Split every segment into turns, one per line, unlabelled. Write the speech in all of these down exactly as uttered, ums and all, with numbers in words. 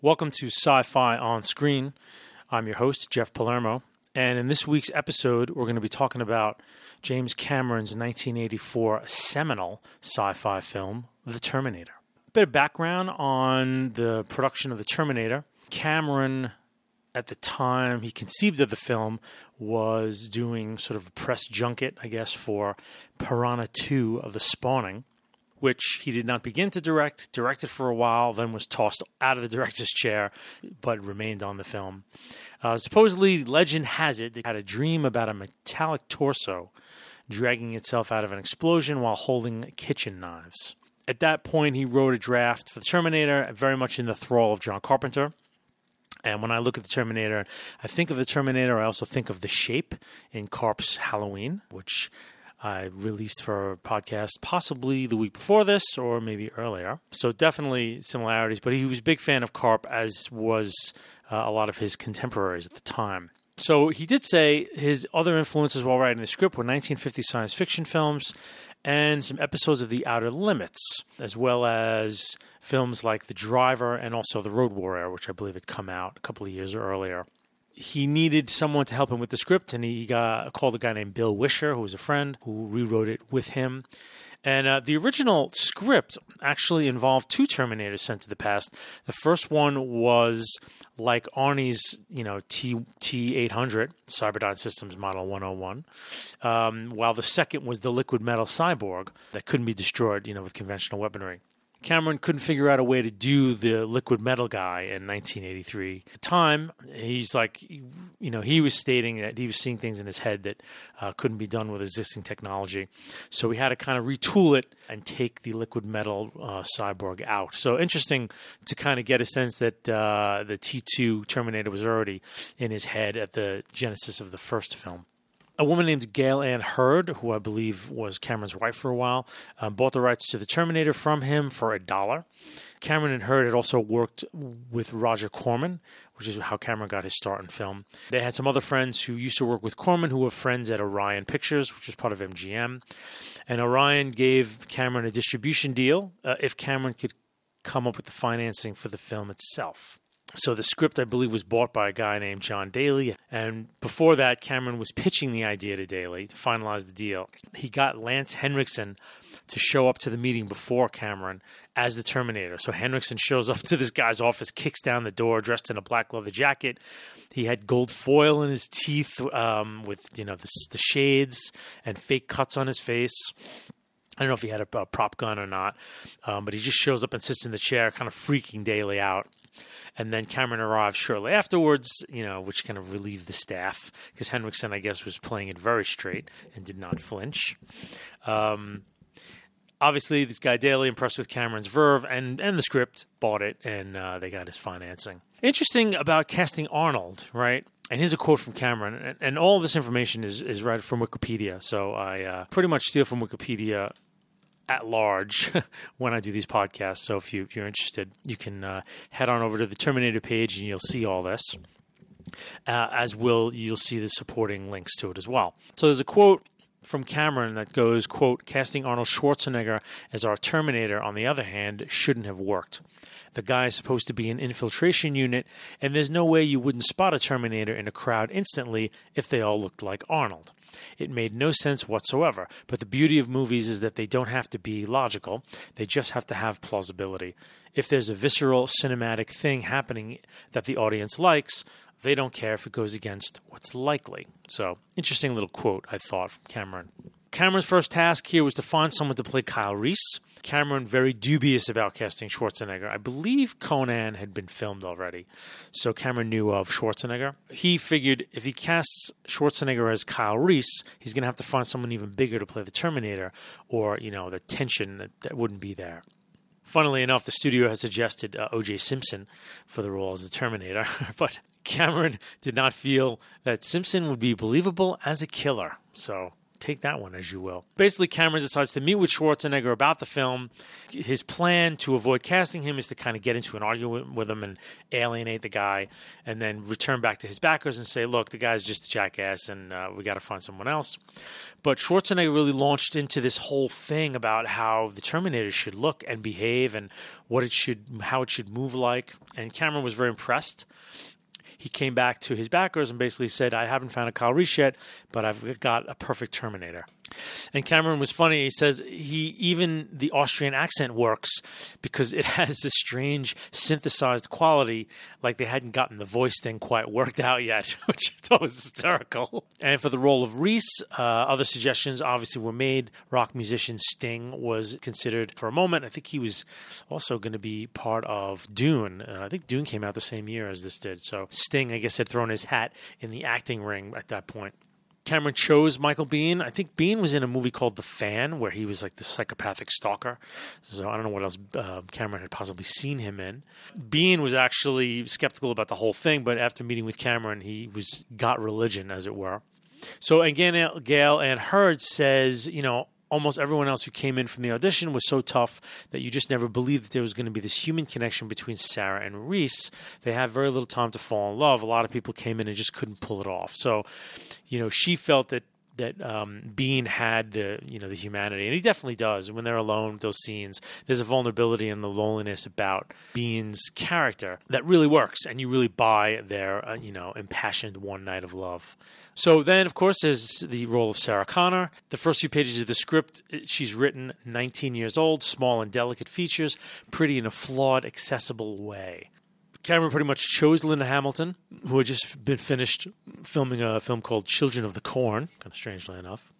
Welcome to Sci-Fi on Screen. I'm your host, Jeff Palermo, and in this week's episode, we're going to be talking about James Cameron's nineteen eighty-four seminal sci-fi film, The Terminator. A bit of background on the production of The Terminator. Cameron, at the time he conceived of the film, was doing sort of a press junket, I guess, for Piranha two of The Spawning, which he did not begin to direct, directed for a while, then was tossed out of the director's chair, but remained on the film. Uh, supposedly, legend has it, they had a dream about a metallic torso dragging itself out of an explosion while holding kitchen knives. At that point, he wrote a draft for The Terminator, very much in the thrall of John Carpenter. And when I look at The Terminator, I think of The Terminator, I also think of The Shape in Carp's Halloween, which I released for a podcast possibly the week before this or maybe earlier. So definitely similarities, but he was a big fan of Carp, as was uh, a lot of his contemporaries at the time. So he did say his other influences while writing the script were nineteen fifties science fiction films and some episodes of The Outer Limits, as well as films like The Driver and also The Road Warrior, which I believe had come out a couple of years earlier. He needed someone to help him with the script, and he got called a guy named Bill Wisher, who was a friend, who rewrote it with him. And uh, the original script actually involved two Terminators sent to the past. The first one was like Arnie's, you know, T T eight hundred, Cyberdyne Systems Model one oh one, um, while the second was the liquid metal cyborg that couldn't be destroyed, you know, with conventional weaponry. Cameron couldn't figure out a way to do the liquid metal guy in nineteen eighty-three. At the time, he's like, you know, he was stating that he was seeing things in his head that uh, couldn't be done with existing technology. So we had to kind of retool it and take the liquid metal uh, cyborg out. So interesting to kind of get a sense that uh, the T two Terminator was already in his head at the genesis of the first film. A woman named Gail Ann Hurd, who I believe was Cameron's wife for a while, uh, bought the rights to The Terminator from him for a dollar. Cameron and Hurd had also worked with Roger Corman, which is how Cameron got his start in film. They had some other friends who used to work with Corman who were friends at Orion Pictures, which was part of M G M. And Orion gave Cameron a distribution deal uh, if Cameron could come up with the financing for the film itself. So the script, I believe, was bought by a guy named John Daly. And before that, Cameron was pitching the idea to Daly to finalize the deal. He got Lance Henriksen to show up to the meeting before Cameron as the Terminator. So Henriksen shows up to this guy's office, kicks down the door, dressed in a black leather jacket. He had gold foil in his teeth um, with, you know, the, the shades and fake cuts on his face. I don't know if he had a, a prop gun or not, um, but he just shows up and sits in the chair, kind of freaking Daly out. And then Cameron arrived shortly afterwards, you know, which kind of relieved the staff, because Henriksen, I guess, was playing it very straight and did not flinch. Um, obviously, this guy Daly, impressed with Cameron's verve and, and the script, bought it, and uh, they got his financing. Interesting about casting Arnold, right? And here's a quote from Cameron, and, and all this information is, is right from Wikipedia, so I uh, pretty much steal from Wikipedia at large when I do these podcasts. So if, you, if you're interested, you can uh, head on over to the Terminator page and you'll see all this, uh, as will you'll see the supporting links to it as well. So there's a quote from Cameron that goes, quote, "Casting Arnold Schwarzenegger as our Terminator, on the other hand, shouldn't have worked. The guy is supposed to be an infiltration unit, and there's no way you wouldn't spot a Terminator in a crowd instantly if they all looked like Arnold. It made no sense whatsoever, but the beauty of movies is that they don't have to be logical. They just have to have plausibility. If there's a visceral cinematic thing happening that the audience likes, they don't care if it goes against what's likely." So, interesting little quote, I thought, from Cameron. Cameron's first task here was to find someone to play Kyle Reese. Cameron very dubious about casting Schwarzenegger. I believe Conan had been filmed already, so Cameron knew of Schwarzenegger. He figured if he casts Schwarzenegger as Kyle Reese, he's going to have to find someone even bigger to play the Terminator, or, you know, the tension that, that wouldn't be there. Funnily enough, the studio had suggested uh, O J Simpson for the role as the Terminator, but Cameron did not feel that Simpson would be believable as a killer, so take that one as you will. Basically, Cameron decides to meet with Schwarzenegger about the film. His plan to avoid casting him is to kind of get into an argument with him and alienate the guy, and then return back to his backers and say, look, the guy's just a jackass and uh, we got to find someone else. But Schwarzenegger really launched into this whole thing about how the Terminator should look and behave and what it should, how it should move like. And Cameron was very impressed. He came back to his backers and basically said, I haven't found a Kyle Reese yet, but I've got a perfect Terminator. And Cameron was funny. He says he even the Austrian accent works because it has this strange synthesized quality, like they hadn't gotten the voice thing quite worked out yet, which I thought was hysterical. And for the role of Reese, uh, other suggestions obviously were made. Rock musician Sting was considered for a moment. I think he was also going to be part of Dune. Uh, I think Dune came out the same year as this did. So Sting, I guess, had thrown his hat in the acting ring at that point. Cameron chose Michael Biehn. I think Biehn was in a movie called The Fan, where he was like the psychopathic stalker. So I don't know what else uh, Cameron had possibly seen him in. Biehn was actually skeptical about the whole thing, but after meeting with Cameron, he was got religion, as it were. So again, Gail Ann Hurd says, you know, almost everyone else who came in from the audition was so tough that you just never believed that there was going to be this human connection between Sarah and Reese. They had very little time to fall in love. A lot of people came in and just couldn't pull it off. So, you know, she felt that that um, Biehn had the, you know, the humanity, and he definitely does. When they're alone, those scenes, there's a vulnerability and the loneliness about Biehn's character that really works, and you really buy their, uh, you know, impassioned one night of love. So then, of course, there's the role of Sarah Connor. The first few pages of the script, she's written nineteen years old, small and delicate features, pretty in a flawed, accessible way. Cameron pretty much chose Linda Hamilton, who had just been finished filming a film called Children of the Corn, kind of strangely enough.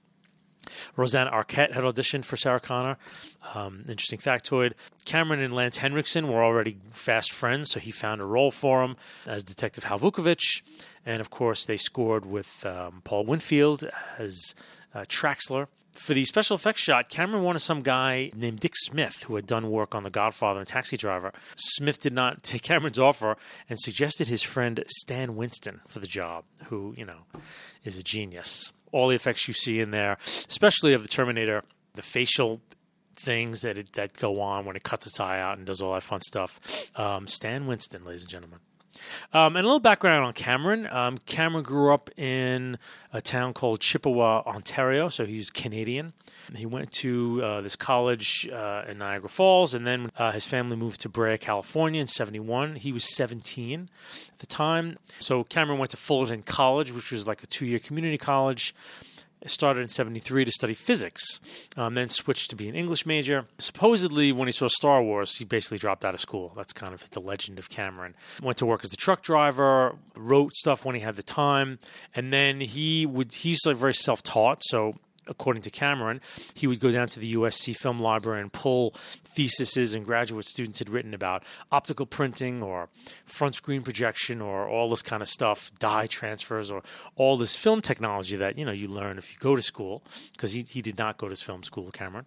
Rosanna Arquette had auditioned for Sarah Connor. Um, interesting factoid. Cameron and Lance Henriksen were already fast friends, so he found a role for him as Detective Hal Vukovich. And, of course, they scored with um, Paul Winfield as uh, Traxler. For the special effects shot, Cameron wanted some guy named Dick Smith, who had done work on The Godfather and Taxi Driver. Smith did not take Cameron's offer and suggested his friend Stan Winston for the job, who, you know, is a genius. All the effects you see in there, especially of the Terminator, the facial things that it, that go on when it cuts its eye out and does all that fun stuff. Um, Stan Winston, ladies and gentlemen. Um, and a little background on Cameron. Um, Cameron grew up in a town called Chippewa, Ontario, so he's Canadian. He went to uh, this college uh, in Niagara Falls, and then uh, his family moved to Brea, California in seventy-one. He was seventeen at the time. So Cameron went to Fullerton College, which was like a two-year community college. Started in seventy-three to study physics, um, then switched to be an English major. Supposedly, when he saw Star Wars, he basically dropped out of school. That's kind of the legend of Cameron. Went to work as a truck driver, wrote stuff when he had the time, and then he would he's like very self-taught, so according to Cameron, he would go down to the U S C Film Library and pull theses and graduate students had written about optical printing or front screen projection or all this kind of stuff, dye transfers or all this film technology that, you know, you learn if you go to school, because he, he did not go to film school, Cameron.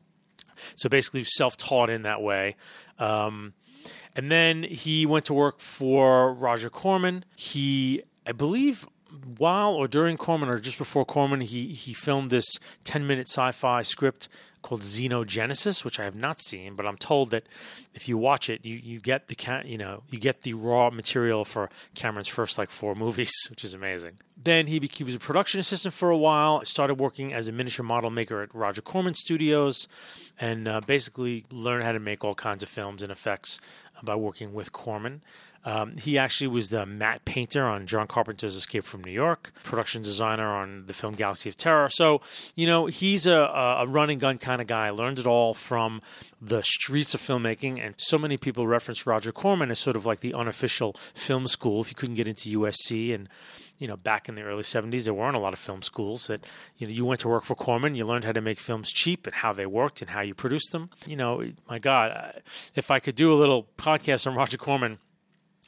So basically self-taught in that way. Um, and then he went to work for Roger Corman. He, I believe... While or during Corman or just before Corman, he he filmed this ten-minute sci-fi script called Xenogenesis, which I have not seen, but I'm told that if you watch it, you, you get the you know you get the raw material for Cameron's first like four movies, which is amazing. Then he, became, he was a production assistant for a while. Started working as a miniature model maker at Roger Corman Studios, and uh, basically learned how to make all kinds of films and effects by working with Corman. Um, he actually was the matte painter on John Carpenter's Escape from New York, production designer on the film Galaxy of Terror. So, you know, he's a, a run and gun kind of guy. Learned it all from the streets of filmmaking. And so many people reference Roger Corman as sort of like the unofficial film school. If you couldn't get into U S C, and, you know, back in the early seventies, there weren't a lot of film schools that, you know, you went to work for Corman, you learned how to make films cheap and how they worked and how you produced them. You know, my God, if I could do a little podcast on Roger Corman,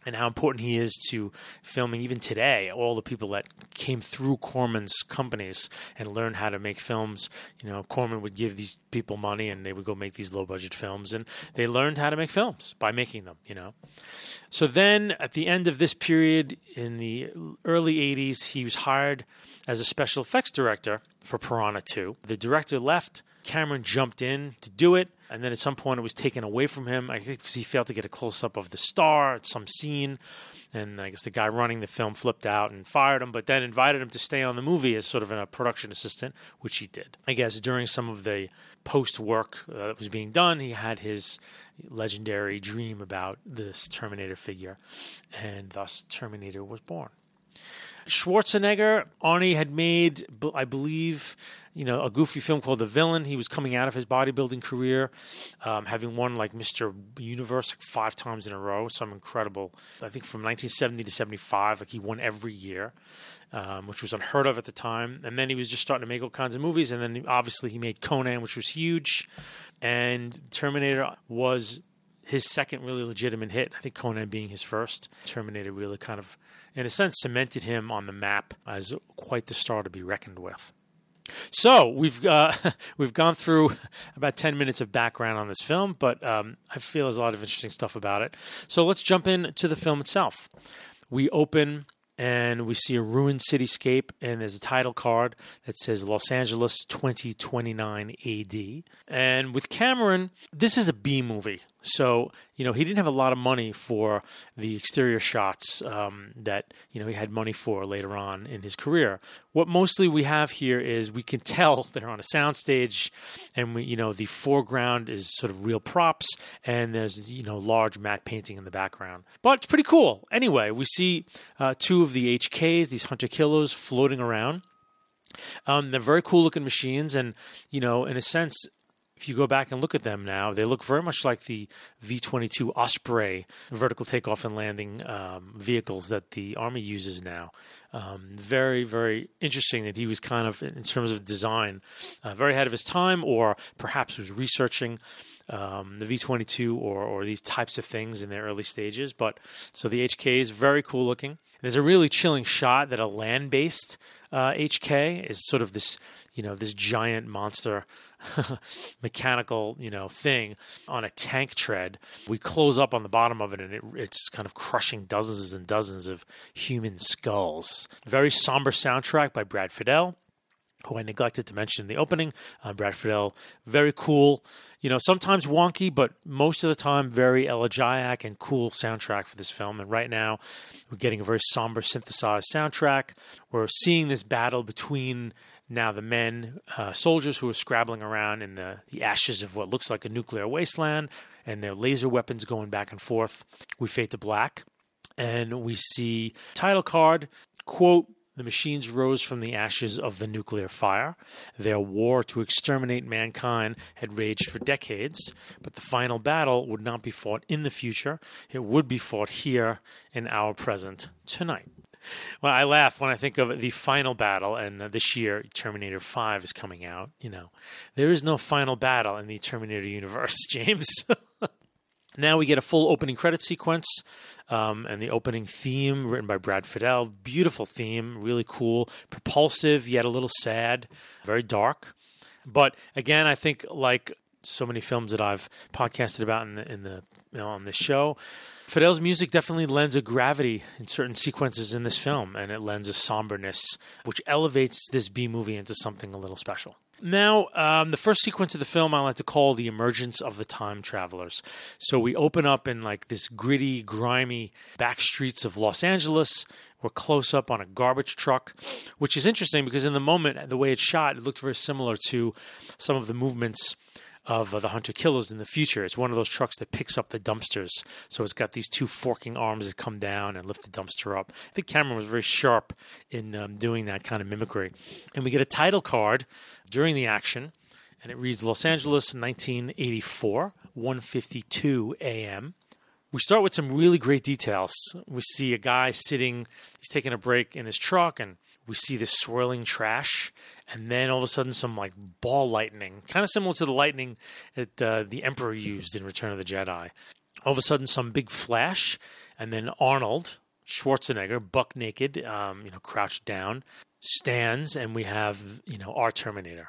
and how important he is to filming even today. All the people that came through Corman's companies and learned how to make films. You know, Corman would give these people money and they would go make these low-budget films, and they learned how to make films by making them, you know. So then at the end of this period, in the early eighties, he was hired as a special effects director for Piranha two. The director left. Cameron jumped in to do it, and then at some point it was taken away from him, I think because he failed to get a close-up of the star at some scene, and I guess the guy running the film flipped out and fired him, but then invited him to stay on the movie as sort of a production assistant, which he did. I guess during some of the post-work uh, that was being done, he had his legendary dream about this Terminator figure, and thus Terminator was born. Schwarzenegger, Arnie had made, I believe, you know, a goofy film called The Villain. He was coming out of his bodybuilding career, um, having won like Mister Universe like five times in a row. Some incredible, I think from nineteen seventy to seventy-five, like he won every year, um, which was unheard of at the time. And then he was just starting to make all kinds of movies. And then obviously he made Conan, which was huge. And Terminator was his second really legitimate hit. I think Conan being his first. Terminator really kind of, in a sense, cemented him on the map as quite the star to be reckoned with. So we've uh, we've gone through about ten minutes of background on this film, but um, I feel there's a lot of interesting stuff about it. So let's jump into the film itself. We open and we see a ruined cityscape, and there's a title card that says Los Angeles twenty twenty-nine A D. And with Cameron, this is a B movie. So, you know, he didn't have a lot of money for the exterior shots um, that, you know, he had money for later on in his career. What mostly we have here is we can tell they're on a soundstage, and, we, you know, the foreground is sort of real props, and there's, you know, large matte painting in the background. But it's pretty cool. Anyway, we see uh, two of the H Ks, these hunter-killers, floating around. Um, they're very cool-looking machines, and, you know, in a sense, if you go back and look at them now, they look very much like the V twenty-two Osprey vertical takeoff and landing um, vehicles that the Army uses now. Um, very, very interesting that he was kind of, in terms of design, uh, very ahead of his time, or perhaps was researching um, the V twenty-two or, or these types of things in their early stages. But so the H K is very cool looking. There's a really chilling shot that a land-based uh, H K is sort of this, you know, this giant monster mechanical, you know, thing on a tank tread. We close up on the bottom of it, and it, it's kind of crushing dozens and dozens of human skulls. Very somber soundtrack by Brad Fiedel, who I neglected to mention in the opening. Uh, Brad Fiedel, very cool, you know, sometimes wonky, but most of the time very elegiac and cool soundtrack for this film. And right now, we're getting a very somber synthesized soundtrack. We're seeing this battle between now the men, uh, soldiers who are scrabbling around in the, the ashes of what looks like a nuclear wasteland, and their laser weapons going back and forth. We fade to black, and we see title card, quote, "The machines rose from the ashes of the nuclear fire. Their war to exterminate mankind had raged for decades, but the final battle would not be fought in the future. It would be fought here in our present tonight." Well, I laugh when I think of the final battle, and uh, this year Terminator five is coming out. You know, there is no final battle in the Terminator universe, James. Now we get a full opening credit sequence, um, and the opening theme written by Brad Fiedel. Beautiful theme, really cool, propulsive, yet a little sad, very dark. But again, I think like so many films that I've podcasted about in the, in the you know, on this show, Fiedel's music definitely lends a gravity in certain sequences in this film, and it lends a somberness, which elevates this B movie into something a little special. Now, um, the first sequence of the film I like to call the emergence of the time travelers. So we open up in like this gritty, grimy back streets of Los Angeles. We're close up on a garbage truck, which is interesting because in the moment, the way it's shot, it looked very similar to some of the movements of uh, the hunter-killers in the future. It's one of those trucks that picks up the dumpsters. So it's got these two forking arms that come down and lift the dumpster up. I think Cameron was very sharp in um, doing that kind of mimicry. And we get a title card during the action, and it reads Los Angeles, nineteen eighty-four, one fifty-two a.m. We start with some really great details. We see a guy sitting, he's taking a break in his truck, and we see this swirling trash, and then all of a sudden some like ball lightning, kind of similar to the lightning that uh, the Emperor used in Return of the Jedi. All of a sudden, some big flash, and then Arnold Schwarzenegger, buck naked, um, you know, crouched down, stands, and we have, you know, our Terminator.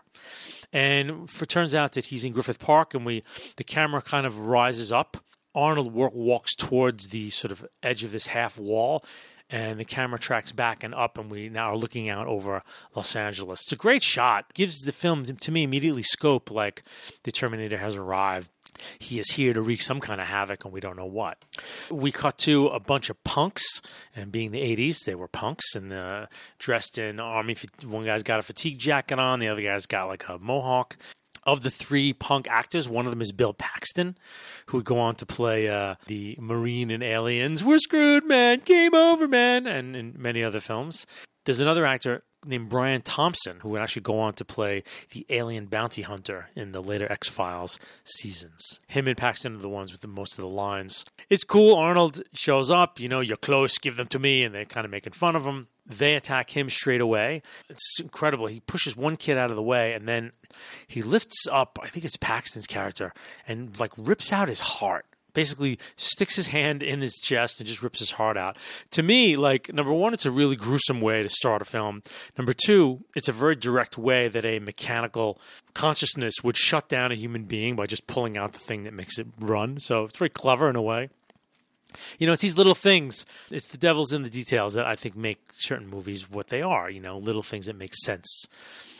And it turns out that he's in Griffith Park, and we the camera kind of rises up. Arnold walks towards the sort of edge of this half wall, and the camera tracks back and up, and we now are looking out over Los Angeles. It's a great shot. Gives the film, to me, immediately scope, like the Terminator has arrived. He is here to wreak some kind of havoc, and we don't know what. We cut to a bunch of punks, and being the eighties, they were punks, and uh, dressed in army. One guy's got a fatigue jacket on, the other guy's got like a mohawk. Of the three punk actors, one of them is Bill Paxton, who would go on to play uh, the Marine in Aliens. We're screwed, man. Game over, man. And in many other films. There's another actor named Brian Thompson, who would actually go on to play the alien bounty hunter in the later X-Files seasons. Him and Paxton are the ones with the most of the lines. It's cool. Arnold shows up. You know, you're close. Give them to me. And they're kind of making fun of him. They attack him straight away. It's incredible. He pushes one kid out of the way, and then he lifts up, I think it's Paxton's character, and like rips out his heart. Basically sticks his hand in his chest and just rips his heart out. To me, like, number one, it's a really gruesome way to start a film. Number two, it's a very direct way that a mechanical consciousness would shut down a human being by just pulling out the thing that makes it run. So it's very clever in a way. You know, it's these little things. It's the devil's in the details that I think make certain movies what they are, you know, little things that make sense.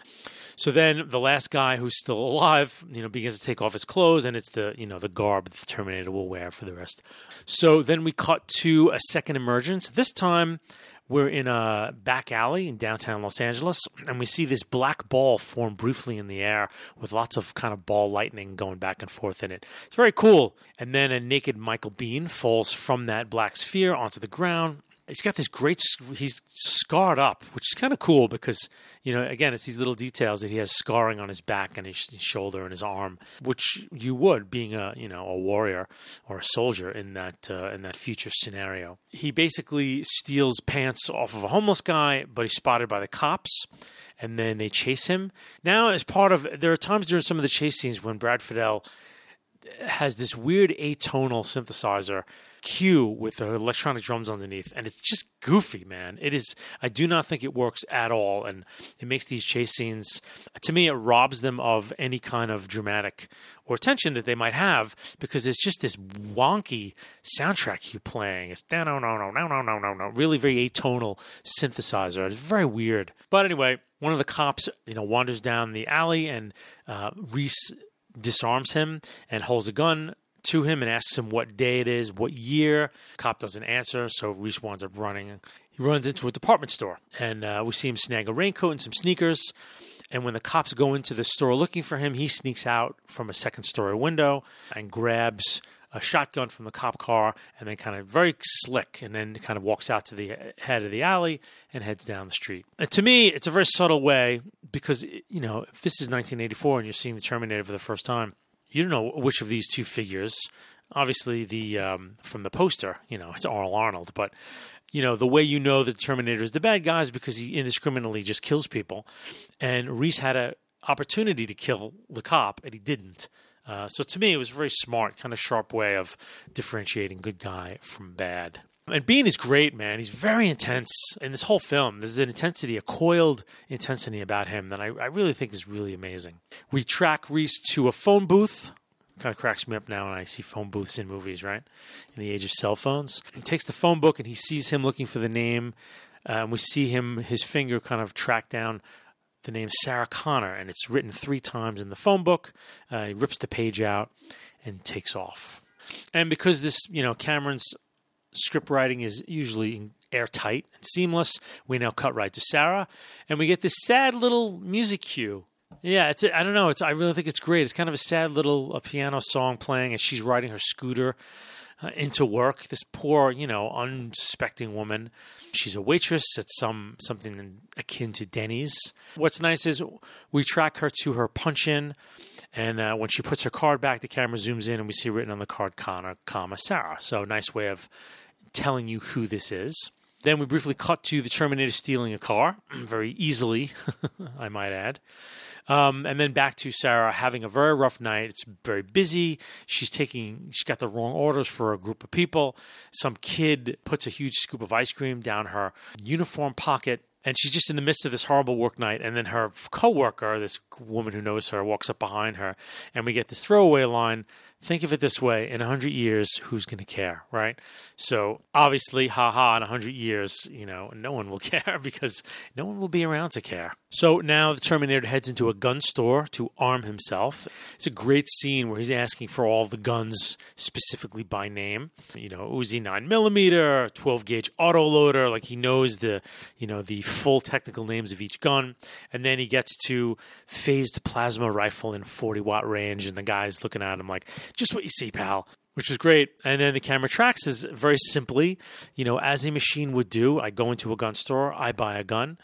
So then the last guy who's still alive, you know, begins to take off his clothes, and it's the, you know, the garb that the Terminator will wear for the rest. So then we cut to a second emergence. This time we're in a back alley in downtown Los Angeles, and we see this black ball form briefly in the air with lots of kind of ball lightning going back and forth in it. It's very cool. And then a naked Michael Biehn falls from that black sphere onto the ground. He's got this great, he's scarred up, which is kind of cool because, you know, again, it's these little details that he has scarring on his back and his shoulder and his arm, which you would being a, you know, a warrior or a soldier in that, uh, in that future scenario. He basically steals pants off of a homeless guy, but he's spotted by the cops, and then they chase him. Now, as part of, there are times during some of the chase scenes when Brad Fiedel has this weird atonal synthesizer cue with the electronic drums underneath, and it's just goofy, man. It is. I do not think it works at all, and it makes these chase scenes, to me, it robs them of any kind of dramatic or tension that they might have, because it's just this wonky soundtrack cue playing. It's no, no, no, no, no, no, no, no, no. Really very atonal synthesizer. It's very weird. But anyway, one of the cops, you know, wanders down the alley, and uh, Reese disarms him and holds a gun to him and asks him what day it is, what year. Cop doesn't answer, so Reese winds up running. He runs into a department store, and uh, we see him snag a raincoat and some sneakers. And when the cops go into the store looking for him, he sneaks out from a second-story window and grabs a shotgun from the cop car, and then kind of very slick, and then kind of walks out to the head of the alley and heads down the street. And to me, it's a very subtle way because, you know, if this is nineteen eighty-four and you're seeing the Terminator for the first time, you don't know which of these two figures. Obviously, the um, from the poster, you know, it's Arnold Arnold. But, you know, the way you know the Terminator is the bad guy is because he indiscriminately just kills people. And Reese had an opportunity to kill the cop, and he didn't. Uh, so to me, it was a very smart, kind of sharp way of differentiating good guy from bad. And Biehn is great, man. He's very intense in this whole film. There's an intensity, a coiled intensity about him that I, I really think is really amazing. We track Reese to a phone booth. Kind of cracks me up now when I see phone booths in movies, right? In the age of cell phones. He takes the phone book and he sees him looking for the name. Uh, and we see him, his finger kind of track down the name Sarah Connor. And it's written three times in the phone book. Uh, he rips the page out and takes off. And because this, you know, Cameron's script writing is usually airtight and seamless, we now cut right to Sarah, and we get this sad little music cue. Yeah, it's I don't know. It's I really think it's great. It's kind of a sad little a piano song playing as she's riding her scooter uh, into work. This poor, you know, unsuspecting woman. She's a waitress at some something akin to Denny's. What's nice is we track her to her punch-in. And uh, when she puts her card back, the camera zooms in and we see written on the card, Connor, comma, Sarah. So nice way of telling you who this is. Then we briefly cut to the Terminator stealing a car, very easily, I might add. Um, and then back to Sarah having a very rough night. It's very busy. She's taking, she's got the wrong orders for a group of people. Some kid puts a huge scoop of ice cream down her uniform pocket. And she's just in the midst of this horrible work night. And then her coworker, this woman who knows her, walks up behind her. And we get this throwaway line. Think of it this way. In one hundred years, who's going to care, right? So obviously, haha, in one hundred years, you know, no one will care because no one will be around to care. So now the Terminator heads into a gun store to arm himself. It's a great scene where he's asking for all the guns specifically by name. You know, Uzi nine millimeter, twelve gauge autoloader. Like he knows the, you know, the full technical names of each gun. And then he gets to phased plasma rifle in forty watt range. And the guy's looking at him like, just what you see, pal, which was great. And then the camera tracks is very simply, you know, as a machine would do. I go into a gun store, I buy a gun.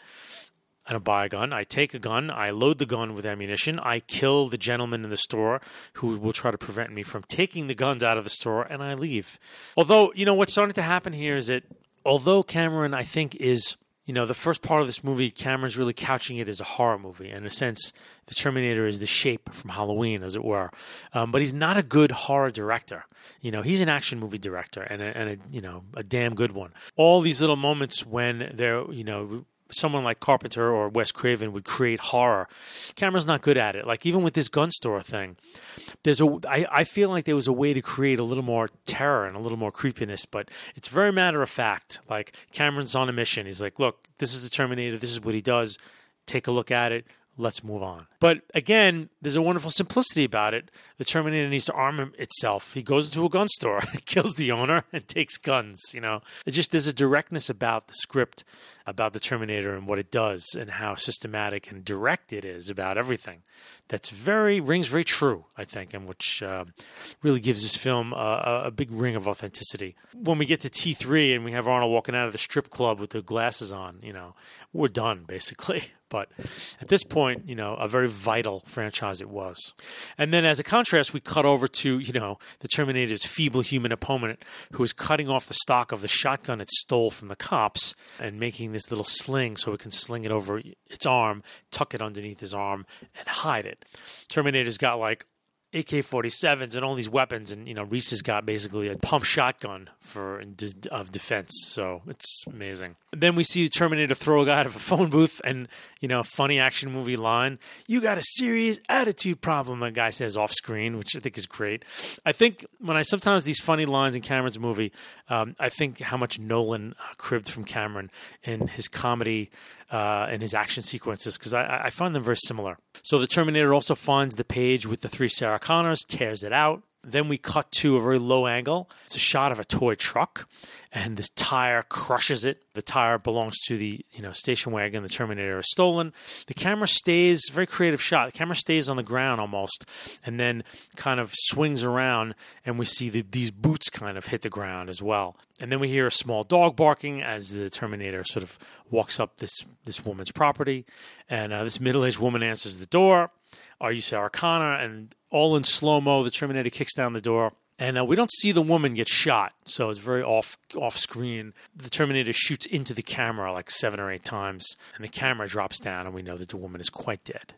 I don't buy a gun. I take a gun. I load the gun with ammunition. I kill the gentleman in the store who will try to prevent me from taking the guns out of the store, and I leave. Although, you know, what's starting to happen here is that although Cameron, I think, is, you know, the first part of this movie, Cameron's really couching it as a horror movie. In a sense, the Terminator is the Shape from Halloween, as it were. Um, but he's not a good horror director. You know, he's an action movie director and a, and a, you know, a damn good one. All these little moments when they're, you know, someone like Carpenter or Wes Craven would create horror. Cameron's not good at it. Like even with this gun store thing, there's a. I, I feel like there was a way to create a little more terror and a little more creepiness, but it's very matter of fact. Like Cameron's on a mission. He's like, look, this is the Terminator. This is what he does. Take a look at it. Let's move on. But again, there's a wonderful simplicity about it. The Terminator needs to arm itself. He goes into a gun store, kills the owner, and takes guns. You know, it's just there's a directness about the script, about the Terminator and what it does, and how systematic and direct it is about everything. That's very rings very true, I think, and which uh, really gives this film a, a big ring of authenticity. When we get to T three and we have Arnold walking out of the strip club with the glasses on, you know, we're done basically. But at this point, you know, a very vital franchise it was. And then as a contrast, we cut over to, you know, the Terminator's feeble human opponent who is cutting off the stock of the shotgun it stole from the cops and making this little sling so it can sling it over its arm, tuck it underneath his arm, and hide it. Terminator's got like A K forty-sevens and all these weapons, and you know Reese has got basically a pump shotgun for of defense, so it's amazing. Then we see the Terminator throw a guy out of a phone booth, and you know, funny action movie line, "You got a serious attitude problem," a guy says off screen, which I think is great. I think when I sometimes these funny lines in Cameron's movie, um, I think how much Nolan uh, cribbed from Cameron in his comedy uh, and his action sequences, because I, I find them very similar. So the Terminator also finds the page with the three Sarah Connors, tears it out. Then we cut to a very low angle. It's a shot of a toy truck, and this tire crushes it. The tire belongs to the you know station wagon. The Terminator is stolen. The camera stays, very creative shot. The camera stays on the ground almost, and then kind of swings around, and we see the, these boots kind of hit the ground as well. And then we hear a small dog barking as the Terminator sort of walks up this, this woman's property, and uh, this middle-aged woman answers the door. "Are you Sarah Connor?" And all in slow-mo, the Terminator kicks down the door. And uh, we don't see the woman get shot, so it's very off off screen. The Terminator shoots into the camera like seven or eight times, and the camera drops down, and we know that the woman is quite dead.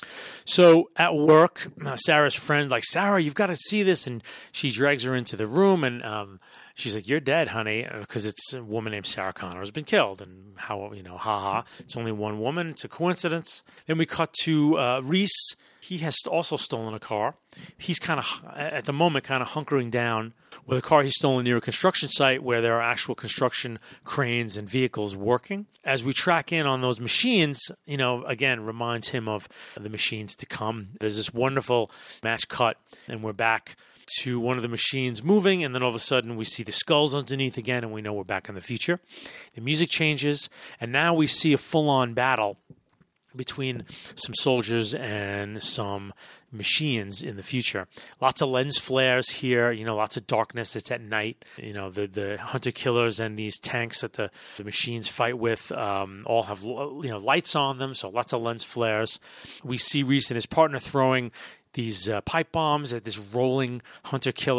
So at work, uh, Sarah's friend, like, "Sarah, you've got to see this." And she drags her into the room, and um, she's like, "You're dead, honey," because it's a woman named Sarah Connor has been killed. And how, you know, haha, it's only one woman. It's a coincidence. Then we cut to uh, Reese. He has also stolen a car. He's kind of, at the moment, kind of hunkering down with a car he's stolen near a construction site where there are actual construction cranes and vehicles working. As we track in on those machines, you know, again, reminds him of the machines to come. There's this wonderful match cut, and we're back to one of the machines moving, and then all of a sudden we see the skulls underneath again, and we know we're back in the future. The music changes, and now we see a full-on battle between some soldiers and some machines in the future. Lots of lens flares here, you know, lots of darkness. It's at night. You know, the, the hunter-killers and these tanks that the, the machines fight with um, all have, you know, lights on them, so lots of lens flares. We see Reese and his partner throwing these uh, pipe bombs at this rolling hunter-killer.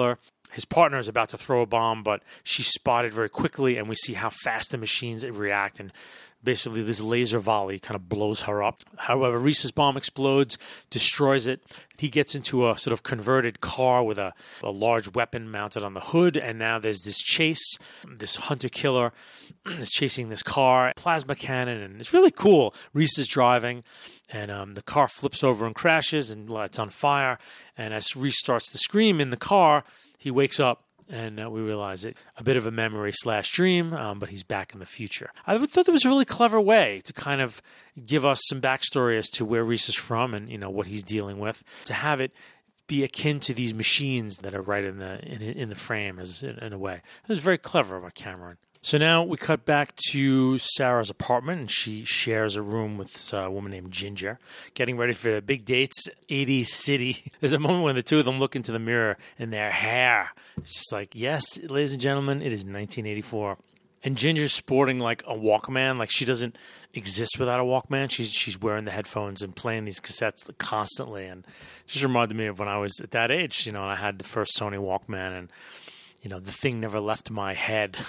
his partner is about to throw a bomb, but she's spotted very quickly, and we see how fast the machines react, and basically this laser volley kind of blows her up. However, Reese's bomb explodes, destroys it. He gets into a sort of converted car with a, a large weapon mounted on the hood, and now there's this chase. This hunter-killer is chasing this car, plasma cannon, and it's really cool. Reese is driving, and um, the car flips over and crashes, and it's on fire. And as Reese starts to scream in the car, he wakes up. And uh, we realize it a bit of a memory slash dream, um, but he's back in the future. I thought it was a really clever way to kind of give us some backstory as to where Reese is from and, you know, what he's dealing with. To have it be akin to these machines that are right in the in, in the frame, as in, in a way. It was very clever by Cameron. So now we cut back to Sarah's apartment, and she shares a room with a woman named Ginger, getting ready for the big dates, eighties city. There's a moment when the two of them look into the mirror, and their hair, it's just like, yes, ladies and gentlemen, it is nineteen eighty-four. And Ginger's sporting like a Walkman, like she doesn't exist without a Walkman. She's she's wearing the headphones and playing these cassettes constantly, and it just reminded me of when I was at that age, you know, and I had the first Sony Walkman, and, you know, the thing never left my head.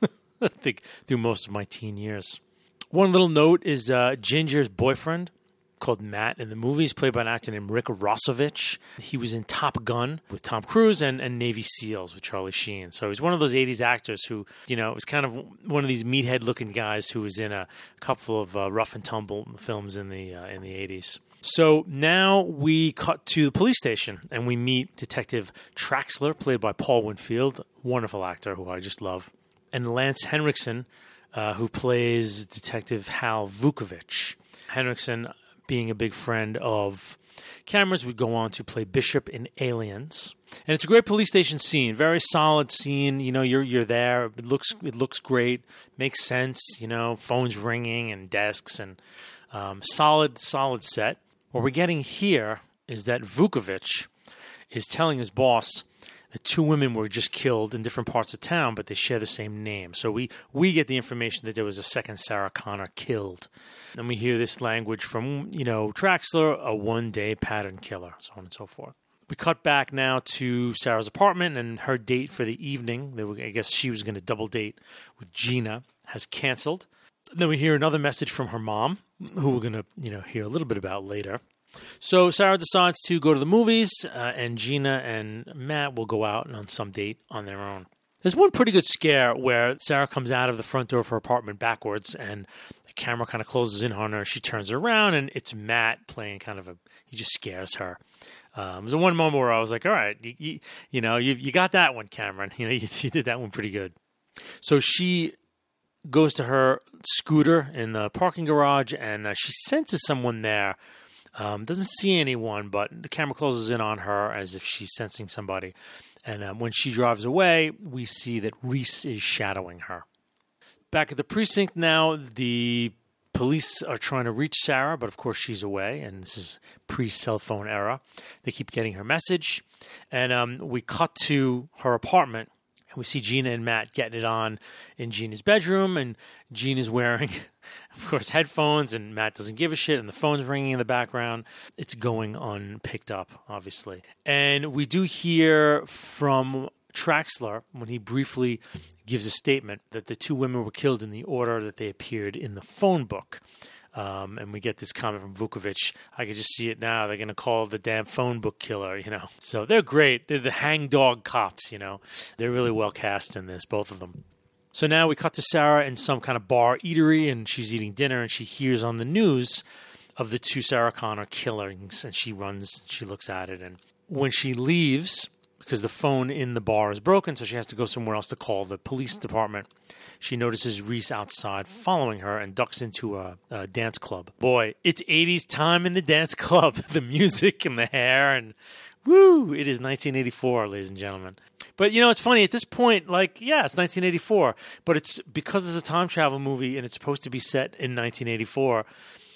I think through most of my teen years. One little note is uh, Ginger's boyfriend, called Matt in the movies, played by an actor named Rick Rossovich. He was in Top Gun with Tom Cruise and, and Navy SEALs with Charlie Sheen. So he's one of those eighties actors who, you know, was kind of one of these meathead-looking guys who was in a couple of uh, rough and tumble films in the uh, in the eighties. So now we cut to the police station, and we meet Detective Traxler, played by Paul Winfield, wonderful actor who I just love, and Lance Henriksen, uh, who plays Detective Hal Vukovich. Henriksen, being a big friend of Cameron's, would go on to play Bishop in Aliens. And it's a great police station scene, very solid scene. You know, you're you're there. It looks it looks great, makes sense. You know, phones ringing and desks and um, solid solid set. What we're getting here is that Vukovich is telling his boss that two women were just killed in different parts of town, but they share the same name. So we, we get the information that there was a second Sarah Connor killed. And we hear this language from, you know, Traxler, a one-day pattern killer, so on and so forth. We cut back now to Sarah's apartment, and her date for the evening, they were, I guess she was going to double date with Gina, has canceled. Then we hear another message from her mom, who we're going to, you know, hear a little bit about later. So Sarah decides to go to the movies, uh, and Gina and Matt will go out on some date on their own. There's one pretty good scare where Sarah comes out of the front door of her apartment backwards, and the camera kind of closes in on her. She turns around, and it's Matt playing kind of a, he just scares her. Um, there's one moment where I was like, all right, you, you, you know, you, you got that one, Cameron. You know, you, you did that one pretty good. So she goes to her scooter in the parking garage, and uh, she senses someone there. Um, doesn't see anyone, but the camera closes in on her as if she's sensing somebody. And um, when she drives away, we see that Reese is shadowing her. Back at the precinct now, the police are trying to reach Sarah, but of course she's away, and this is pre-cell phone era. They keep getting her message. And um, we cut to her apartment, and we see Gina and Matt getting it on in Gina's bedroom, and Gina's wearing, of course, headphones, and Matt doesn't give a shit, and the phone's ringing in the background. It's going unpicked up, obviously. And we do hear from Traxler, when he briefly gives a statement, that the two women were killed in the order that they appeared in the phone book. Um, and we get this comment from Vukovich. I can just see it now. They're going to call the damn phone book killer, you know. So they're great. They're the hangdog cops, you know. They're really well cast in this, both of them. So now we cut to Sarah in some kind of bar eatery, and she's eating dinner, and she hears on the news of the two Sarah Connor killings, and she runs, she looks at it. And when she leaves, because the phone in the bar is broken, so she has to go somewhere else to call the police department, she notices Reese outside following her and ducks into a, a dance club. Boy, it's eighties time in the dance club. The music and the hair and woo, it is nineteen eighty-four, ladies and gentlemen. But, you know, it's funny. At this point, like, yeah, it's nineteen eighty-four. But it's because it's a time travel movie and it's supposed to be set in nineteen eighty-four,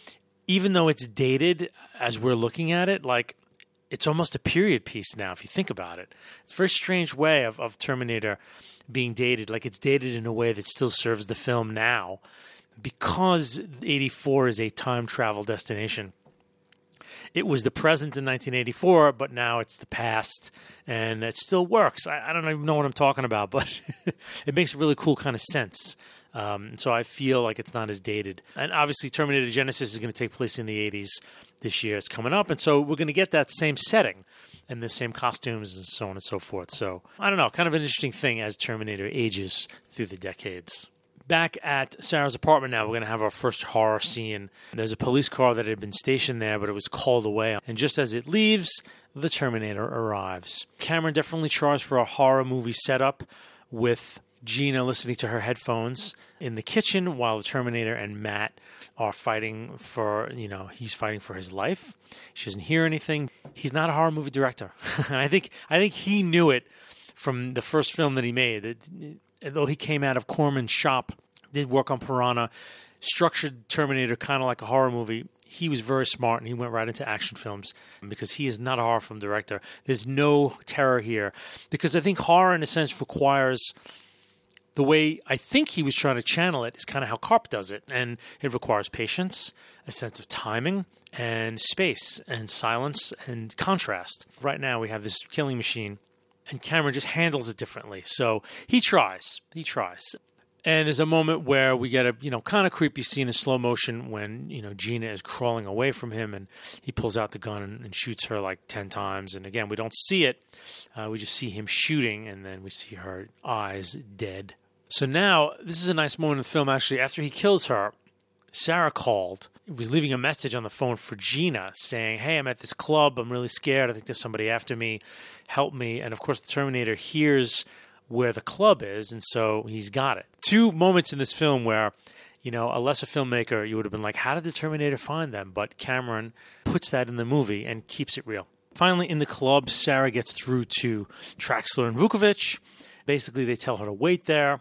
even though it's dated as we're looking at it, like, it's almost a period piece now, if you think about it. It's a very strange way of, of Terminator being dated. Like, it's dated in a way that still serves the film now because eighty-four is a time travel destination. it was the present in nineteen eighty-four, but now it's the past, and it still works. I, I don't even know what I'm talking about, but it makes a really cool kind of sense. Um, so I feel like it's not as dated. And obviously Terminator Genesis is going to take place in the eighties this year. It's coming up, and so we're going to get that same setting and the same costumes and so on and so forth. So I don't know, kind of an interesting thing as Terminator ages through the decades. Back at Sarah's apartment now, we're going to have our first horror scene. There's a police car that had been stationed there, but it was called away. And just as it leaves, the Terminator arrives. Cameron definitely tries for a horror movie setup with Gina listening to her headphones in the kitchen while the Terminator and Matt are fighting for, you know, he's fighting for his life. She doesn't hear anything. He's not a horror movie director. And I think I think he knew it from the first film that he made. It, it, though he came out of Corman's shop, did work on Piranha, structured Terminator kind of like a horror movie. He was very smart, and he went right into action films because he is not a horror film director. There's no terror here because I think horror, in a sense, requires... The way I think he was trying to channel it is kind of how Karp does it. And it requires patience, a sense of timing, and space, and silence, and contrast. Right now we have this killing machine, and Cameron just handles it differently. So he tries. He tries. And there's a moment where we get a, you know, kind of creepy scene in slow motion when, you know, Gina is crawling away from him, and he pulls out the gun and, and shoots her like ten times. And again, we don't see it. Uh, we just see him shooting, and then we see her eyes dead. So now, this is a nice moment in the film, actually. After he kills her, Sarah called. He was leaving a message on the phone for Gina saying, hey, I'm at this club. I'm really scared. I think there's somebody after me. Help me. And, of course, the Terminator hears where the club is, and so he's got it. Two moments in this film where, you know, a lesser filmmaker, you would have been like, how did the Terminator find them? But Cameron puts that in the movie and keeps it real. Finally, in the club, Sarah gets through to Traxler and Vukovich. Basically, they tell her to wait there.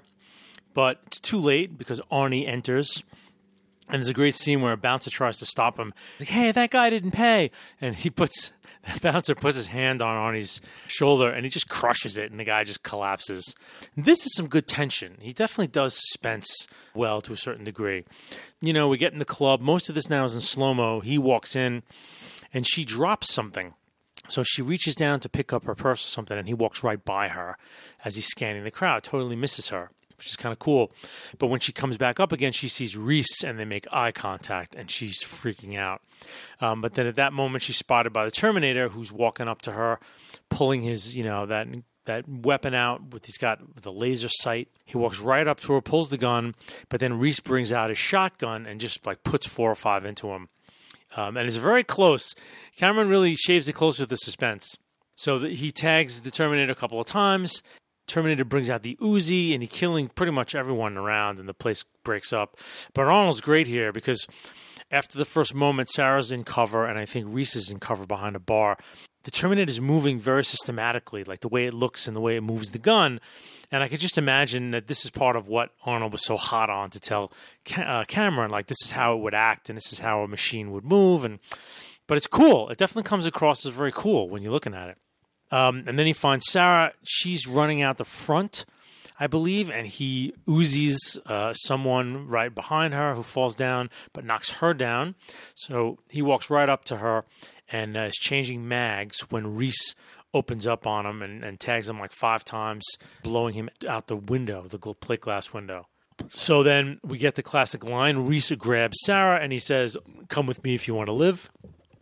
But it's too late because Arnie enters. And there's a great scene where a bouncer tries to stop him. He's like, hey, that guy didn't pay. And he puts, the bouncer puts his hand on Arnie's shoulder and he just crushes it. And the guy just collapses. And this is some good tension. He definitely does suspense well to a certain degree. You know, we get in the club. Most of this now is in slow-mo. He walks in and she drops something. So she reaches down to pick up her purse or something. And he walks right by her as he's scanning the crowd. Totally misses her, which is kind of cool. But when she comes back up again, she sees Reese, and they make eye contact, and she's freaking out. Um, but then at that moment, she's spotted by the Terminator, who's walking up to her, pulling his, you know, that that weapon out. With he's got the laser sight. He walks right up to her, pulls the gun, but then Reese brings out his shotgun and just like puts four or five into him. Um, and it's very close. Cameron really shaves it close with the suspense. So the, he tags the Terminator a couple of times. Terminator brings out the Uzi, and he's killing pretty much everyone around, and the place breaks up. But Arnold's great here because after the first moment, Sarah's in cover, and I think Reese is in cover behind a bar. The Terminator is moving very systematically, like the way it looks and the way it moves the gun. And I could just imagine that this is part of what Arnold was so hot on to tell uh, Cameron, like this is how it would act, and this is how a machine would move. And but it's cool. It definitely comes across as very cool when you're looking at it. Um, and then he finds Sarah. She's running out the front, I believe, and he Uzis uh, someone right behind her who falls down but knocks her down. So he walks right up to her and uh, is changing mags when Reese opens up on him and, and tags him like five times, blowing him out the window, the plate glass window. So then we get the classic line. Reese grabs Sarah and he says, come with me if you want to live.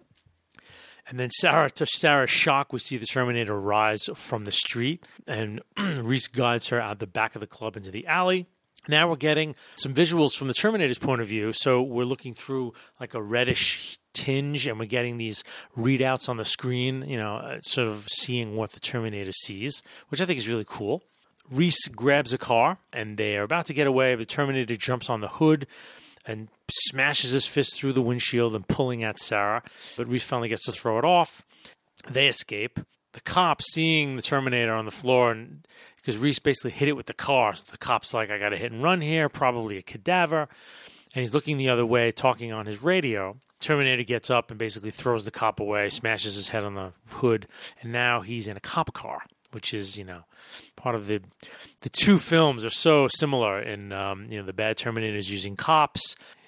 And then Sarah, to Sarah's shock, we see the Terminator rise from the street, and Reese guides her out the back of the club into the alley. Now we're getting some visuals from the Terminator's point of view, so we're looking through like a reddish tinge, and we're getting these readouts on the screen, you know, sort of seeing what the Terminator sees, which I think is really cool. Reese grabs a car, and they are about to get away. The Terminator jumps on the hood and smashes his fist through the windshield and pulling at Sarah. But Reese finally gets to throw it off. They escape. The cop, seeing the Terminator on the floor, and because Reese basically hit it with the car, so the cop's like, I got a hit and run here, probably a cadaver. And he's looking the other way, talking on his radio. Terminator gets up and basically throws the cop away, smashes his head on the hood, and now he's in a cop car, which is, you know, part of the the two films are so similar in, um, you know, the bad Terminator's using cops.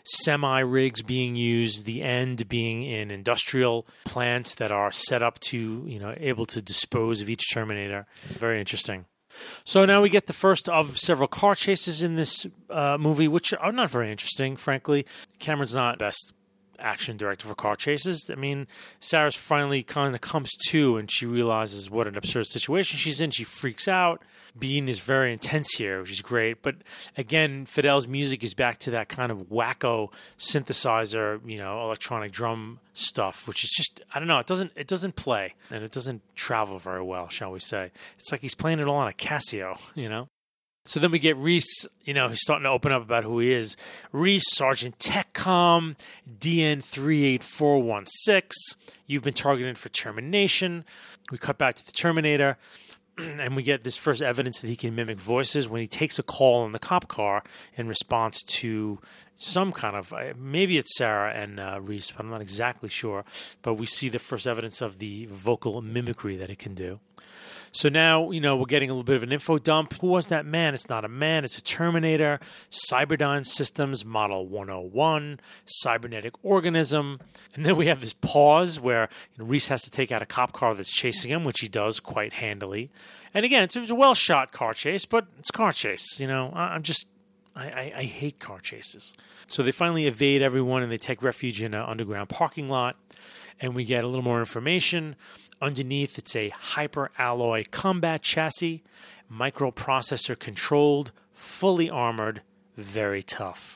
semi-rigs being used, the end being in industrial plants that are set up to, you know, able to dispose of each Terminator. Very interesting. So now we get the first of several car chases in this uh, movie, which are not very interesting, frankly. Cameron's not best action director for car chases. I mean, Sarah's finally kind of comes to and she realizes what an absurd situation she's in. She freaks out. Bean is very intense here, which is great. But again, Fidel's music is back to that kind of wacko synthesizer, you know, electronic drum stuff, which is just, I don't know, it doesn't it doesn't play and it doesn't travel very well, shall we say. It's like he's playing it all on a Casio, you know? So then we get Reese, you know, he's starting to open up about who he is. Reese, Sergeant TechCom, D N three eight four one six. You've been targeted for termination. We cut back to the Terminator, and we get this first evidence that he can mimic voices when he takes a call in the cop car in response to some kind of, maybe it's Sarah and uh, Reese, but I'm not exactly sure. But we see the first evidence of the vocal mimicry that it can do. So now, you know, we're getting a little bit of an info dump. Who was that man? It's not a man. It's a Terminator. Cyberdyne Systems, Model one oh one, cybernetic organism. And then we have this pause where, you know, Reese has to take out a cop car that's chasing him, which he does quite handily. And again, it's a well-shot car chase, but it's a car chase. You know, I'm just, I, I, I hate car chases. So they finally evade everyone and they take refuge in an underground parking lot. And we get a little more information. Underneath, it's a hyper-alloy combat chassis, microprocessor controlled, fully armored, very tough.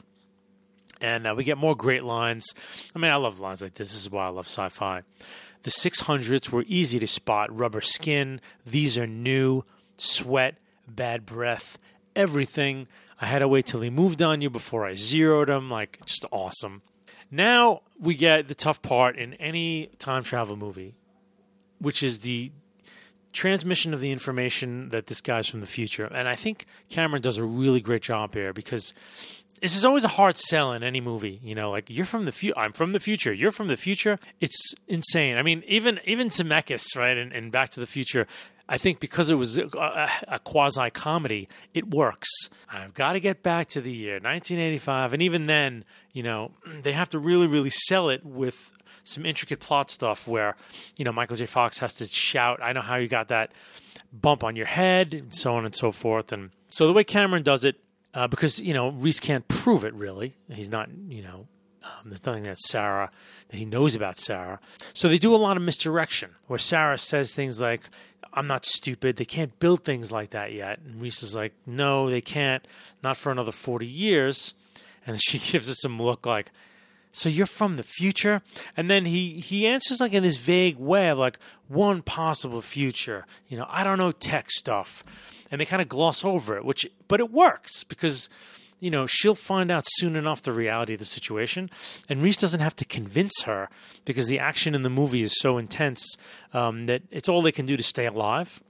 And uh, we get more great lines. I mean, I love lines like this. This is why I love sci-fi. The six hundreds were easy to spot. Rubber skin. These are new. Sweat. Bad breath. Everything. I had to wait till he moved on you before I zeroed him. Like, just awesome. Now we get the tough part in any time travel movie, which is the transmission of the information that this guy's from the future. And I think Cameron does a really great job here because this is always a hard sell in any movie. You know, like, you're from the future. I'm from the future. You're from the future. It's insane. I mean, even even Zemeckis, right, in, in Back to the Future, I think because it was a, a, a quasi-comedy, it works. I've got to get back to the year nineteen eighty-five. And even then, you know, they have to really, really sell it with some intricate plot stuff where, you know, Michael J. Fox has to shout, I know how you got that bump on your head, and so on and so forth. And so the way Cameron does it, uh, because, you know, Reese can't prove it, really. He's not, you know, um, there's nothing that Sarah, that he knows about Sarah. So they do a lot of misdirection where Sarah says things like, I'm not stupid. They can't build things like that yet. And Reese is like, no, they can't. Not for another forty years. And she gives us some look like, so you're from the future? And then he, he answers like in this vague way of like, one possible future. You know, I don't know tech stuff. And they kind of gloss over it, which, but it works because, you know, she'll find out soon enough the reality of the situation. And Reese doesn't have to convince her because the action in the movie is so intense um, that it's all they can do to stay alive.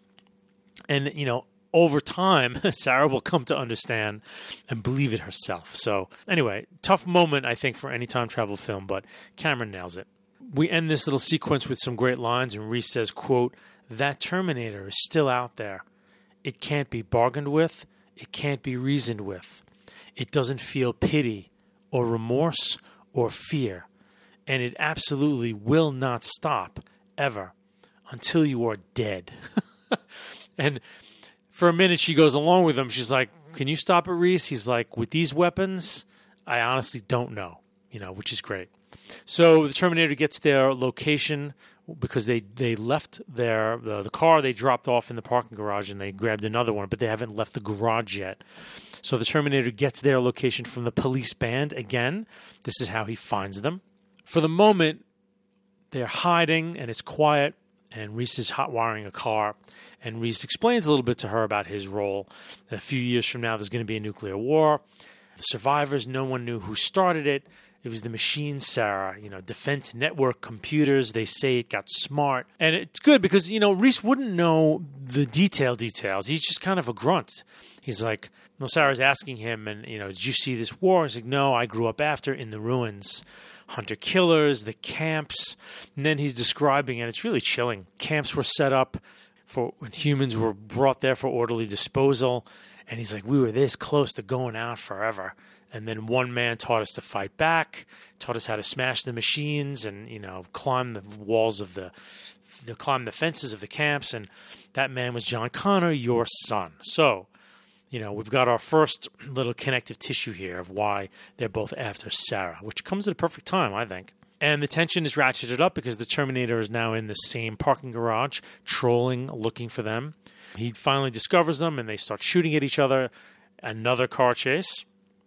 And, you know, over time, Sarah will come to understand and believe it herself. So anyway, tough moment, I think, for any time travel film, but Cameron nails it. We end this little sequence with some great lines, and Reese says, quote, that Terminator is still out there. It can't be bargained with. It can't be reasoned with. It doesn't feel pity or remorse or fear, and it absolutely will not stop ever until you are dead. And for a minute, she goes along with him. She's like, can you stop it, Reese? He's like, with these weapons, I honestly don't know, you know, which is great. So the Terminator gets their location because they, they left their the, the car they dropped off in the parking garage and they grabbed another one, but they haven't left the garage yet. So the Terminator gets their location from the police band again. This is how he finds them. For the moment, they're hiding and it's quiet. And Reese is hot wiring a car. And Reese explains a little bit to her about his role. A few years from now, there's going to be a nuclear war. The survivors, no one knew who started it. It was the machine, Sarah. You know, Defense Network computers. They say it got smart. And it's good because, you know, Reese wouldn't know the detail details. He's just kind of a grunt. He's like, no, Sarah's asking him, and, you know, did you see this war? He's like, no, I grew up after in the ruins. Hunter-killers, the camps, and then he's describing, and it's really chilling. Camps were set up for when humans were brought there for orderly disposal, and he's like, we were this close to going out forever. And then one man taught us to fight back, taught us how to smash the machines and, you know, climb the walls of the, the climb the fences of the camps. And that man was John Connor, your son. So, you know, we've got our first little connective tissue here of why they're both after Sarah, which comes at a perfect time, I think. And the tension is ratcheted up because the Terminator is now in the same parking garage, trolling, looking for them. He finally discovers them, and they start shooting at each other. Another car chase.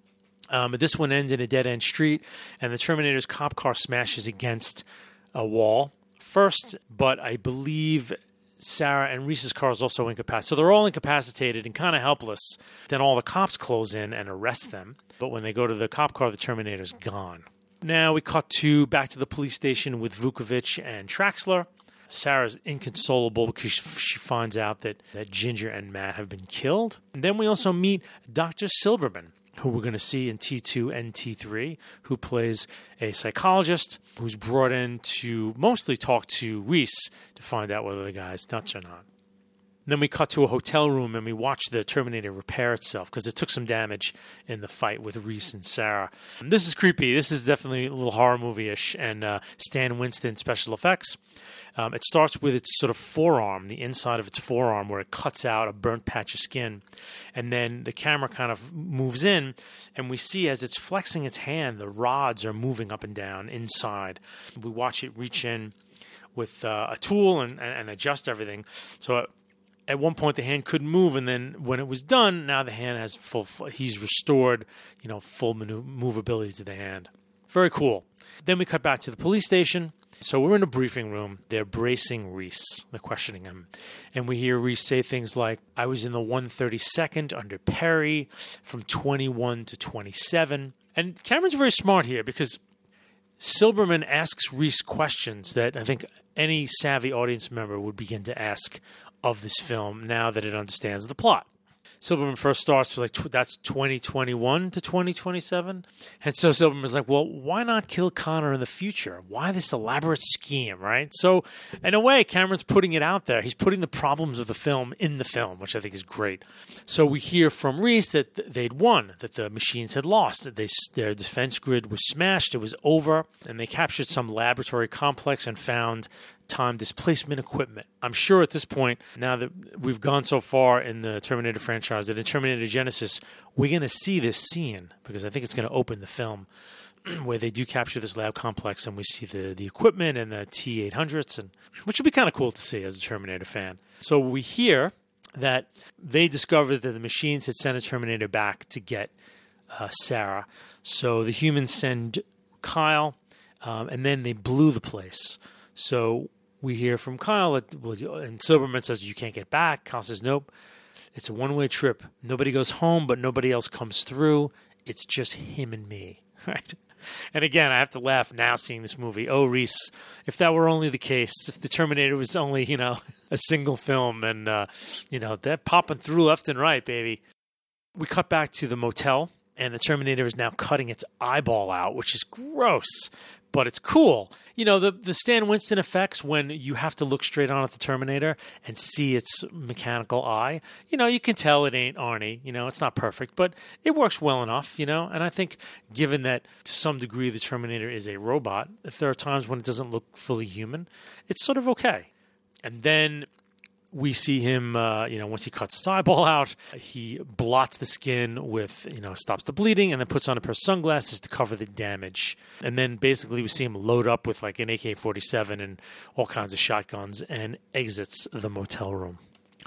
Um, but this one ends in a dead-end street, and the Terminator's cop car smashes against a wall first, but I believe Sarah and Reese's car is also incapacitated. So they're all incapacitated and kind of helpless. Then all the cops close in and arrest them. But when they go to the cop car, the Terminator's gone. Now we cut to back to the police station with Vukovich and Traxler. Sarah's inconsolable because she finds out that, that Ginger and Matt have been killed. And then we also meet Doctor Silberman, who we're going to see in T two and T three, who plays a psychologist who's brought in to mostly talk to Reese to find out whether the guy's nuts or not. And then we cut to a hotel room and we watch the Terminator repair itself because it took some damage in the fight with Reese and Sarah. And this is creepy. This is definitely a little horror movie-ish, and uh, Stan Winston special effects. Um, it starts with its sort of forearm, the inside of its forearm, where it cuts out a burnt patch of skin. And then the camera kind of moves in, and we see as it's flexing its hand, the rods are moving up and down inside. We watch it reach in with uh, a tool and, and, and adjust everything. So it, at one point, the hand couldn't move, and then when it was done, now the hand has full. He's restored, you know, full manu- movability to the hand. Very cool. Then we cut back to the police station. So we're in a briefing room. They're bracing Reese. They're questioning him, and we hear Reese say things like, "I was in the one thirty-second under Perry from twenty-one to twenty-seven." And Cameron's very smart here because Silberman asks Reese questions that I think any savvy audience member would begin to ask of this film now that it understands the plot. Silberman first starts with like, tw- that's twenty twenty-one to twenty twenty-seven. And so Silberman's like, well, why not kill Connor in the future? Why this elaborate scheme, right? So in a way, Cameron's putting it out there. He's putting the problems of the film in the film, which I think is great. So we hear from Reese that they'd won, that the machines had lost, that they, their defense grid was smashed, it was over, and they captured some laboratory complex and found time displacement equipment. I'm sure at this point, now that we've gone so far in the Terminator franchise, that in Terminator Genesis, we're going to see this scene because I think it's going to open the film where they do capture this lab complex and we see the, the equipment and the T eight hundreds, and which would be kind of cool to see as a Terminator fan. So we hear that they discovered that the machines had sent a Terminator back to get uh, Sarah. So the humans send Kyle, um, and then they blew the place. So we hear from Kyle, that, and Silberman says, you can't get back. Kyle says, nope. It's a one-way trip. Nobody goes home, but nobody else comes through. It's just him and me, right? And again, I have to laugh now seeing this movie. Oh, Reese, if that were only the case, if the Terminator was only, you know, a single film and, uh, you know, they're popping through left and right, baby. We cut back to the motel, and the Terminator is now cutting its eyeball out, which is gross. But it's cool. You know, the, the Stan Winston effects when you have to look straight on at the Terminator and see its mechanical eye. You know, you can tell it ain't Arnie. You know, it's not perfect, but it works well enough, you know. And I think given that to some degree the Terminator is a robot, if there are times when it doesn't look fully human, it's sort of okay. And then we see him, uh, you know, once he cuts his eyeball out, he blots the skin with, you know, stops the bleeding and then puts on a pair of sunglasses to cover the damage. And then basically we see him load up with like an A K forty-seven and all kinds of shotguns and exits the motel room.